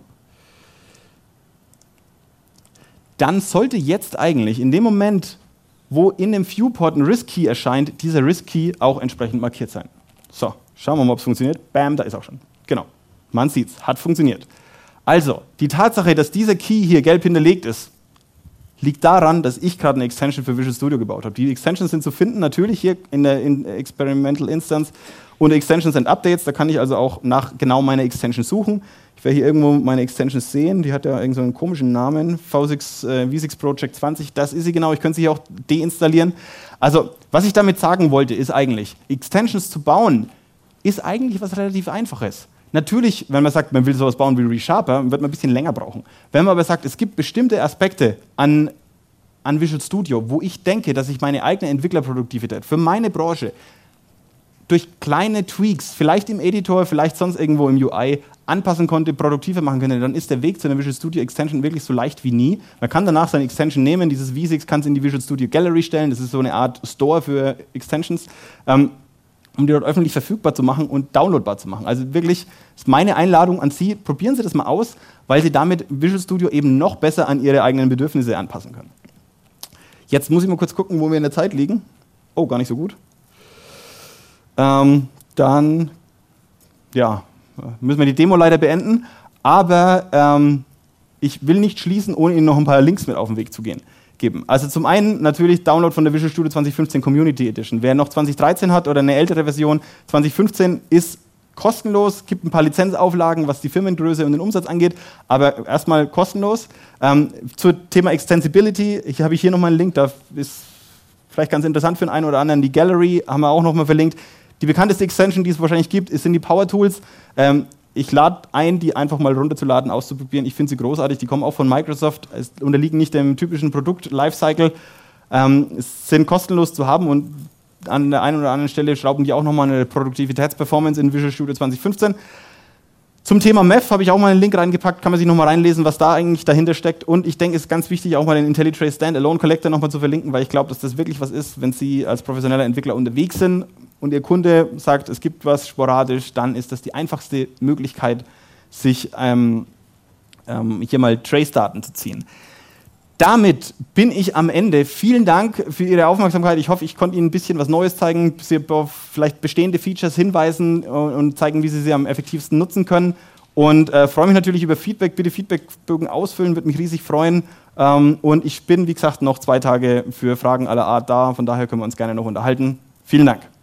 Speaker 1: Dann sollte jetzt eigentlich in dem Moment, wo in dem Viewport ein Risk-Key erscheint, dieser Risk-Key auch entsprechend markiert sein. So, schauen wir mal, ob es funktioniert. Bam, da ist auch schon. Genau, man sieht's, hat funktioniert. Also, die Tatsache, dass dieser Key hier gelb hinterlegt ist, liegt daran, dass ich gerade eine Extension für Visual Studio gebaut habe. Die Extensions sind zu finden, natürlich hier in der in Experimental Instance. Und Extensions and Updates, da kann ich also auch nach genau meiner Extension suchen. Ich werde hier irgendwo meine Extensions sehen, die hat ja irgendeinen so einen komischen Namen, V sechs, äh, V sechs Project zwanzig, das ist sie genau, ich könnte sie hier auch deinstallieren. Also, was ich damit sagen wollte, ist eigentlich, Extensions zu bauen, ist eigentlich was relativ Einfaches. Natürlich, wenn man sagt, man will sowas bauen wie ReSharper, wird man ein bisschen länger brauchen. Wenn man aber sagt, es gibt bestimmte Aspekte an, an Visual Studio, wo ich denke, dass ich meine eigene Entwicklerproduktivität für meine Branche durch kleine Tweaks, vielleicht im Editor, vielleicht sonst irgendwo im U I, anpassen konnte, produktiver machen könnte, dann ist der Weg zu einer Visual Studio Extension wirklich so leicht wie nie. Man kann danach seine Extension nehmen, dieses V sechs kann es in die Visual Studio Gallery stellen, das ist so eine Art Store für Extensions. Ähm, um die dort öffentlich verfügbar zu machen und downloadbar zu machen. Also wirklich ist meine Einladung an Sie, probieren Sie das mal aus, weil Sie damit Visual Studio eben noch besser an Ihre eigenen Bedürfnisse anpassen können. Jetzt muss ich mal kurz gucken, wo wir in der Zeit liegen. Oh, gar nicht so gut. Ähm, dann ja, müssen wir die Demo leider beenden, aber ähm, ich will nicht schließen, ohne Ihnen noch ein paar Links mit auf den Weg zu gehen. Geben. Also zum einen natürlich Download von der Visual Studio zwanzig fünfzehn Community Edition. Wer noch zwanzig dreizehn hat oder eine ältere Version, zwanzig fünfzehn ist kostenlos, gibt ein paar Lizenzauflagen, was die Firmengröße und den Umsatz angeht, aber erstmal kostenlos. Ähm, zum Thema Extensibility, ich habe hier nochmal einen Link, da ist vielleicht ganz interessant für den einen oder anderen, die Gallery haben wir auch nochmal verlinkt. Die bekannteste Extension, die es wahrscheinlich gibt, sind die Power Tools. Ähm, Ich lade ein, die einfach mal runterzuladen, auszuprobieren. Ich finde sie großartig. Die kommen auch von Microsoft, es unterliegen nicht dem typischen Produkt-Lifecycle, ähm, sind kostenlos zu haben und an der einen oder anderen Stelle schrauben die auch nochmal eine Produktivitätsperformance in Visual Studio zwanzig fünfzehn. Zum Thema M E F habe ich auch mal einen Link reingepackt, kann man sich nochmal reinlesen, was da eigentlich dahinter steckt. Und ich denke, es ist ganz wichtig, auch mal den IntelliTrace Standalone Collector nochmal zu verlinken, weil ich glaube, dass das wirklich was ist, wenn Sie als professioneller Entwickler unterwegs sind und Ihr Kunde sagt, es gibt was sporadisch, dann ist das die einfachste Möglichkeit, sich ähm, ähm, hier mal Trace-Daten zu ziehen. Damit bin ich am Ende. Vielen Dank für Ihre Aufmerksamkeit. Ich hoffe, ich konnte Ihnen ein bisschen was Neues zeigen, Sie auf vielleicht bestehende Features hinweisen und zeigen, wie Sie sie am effektivsten nutzen können. Und äh, freue mich natürlich über Feedback. Bitte Feedbackbögen ausfüllen, würde mich riesig freuen. Ähm, und ich bin, wie gesagt, noch zwei Tage für Fragen aller Art da. Von daher können wir uns gerne noch unterhalten. Vielen Dank.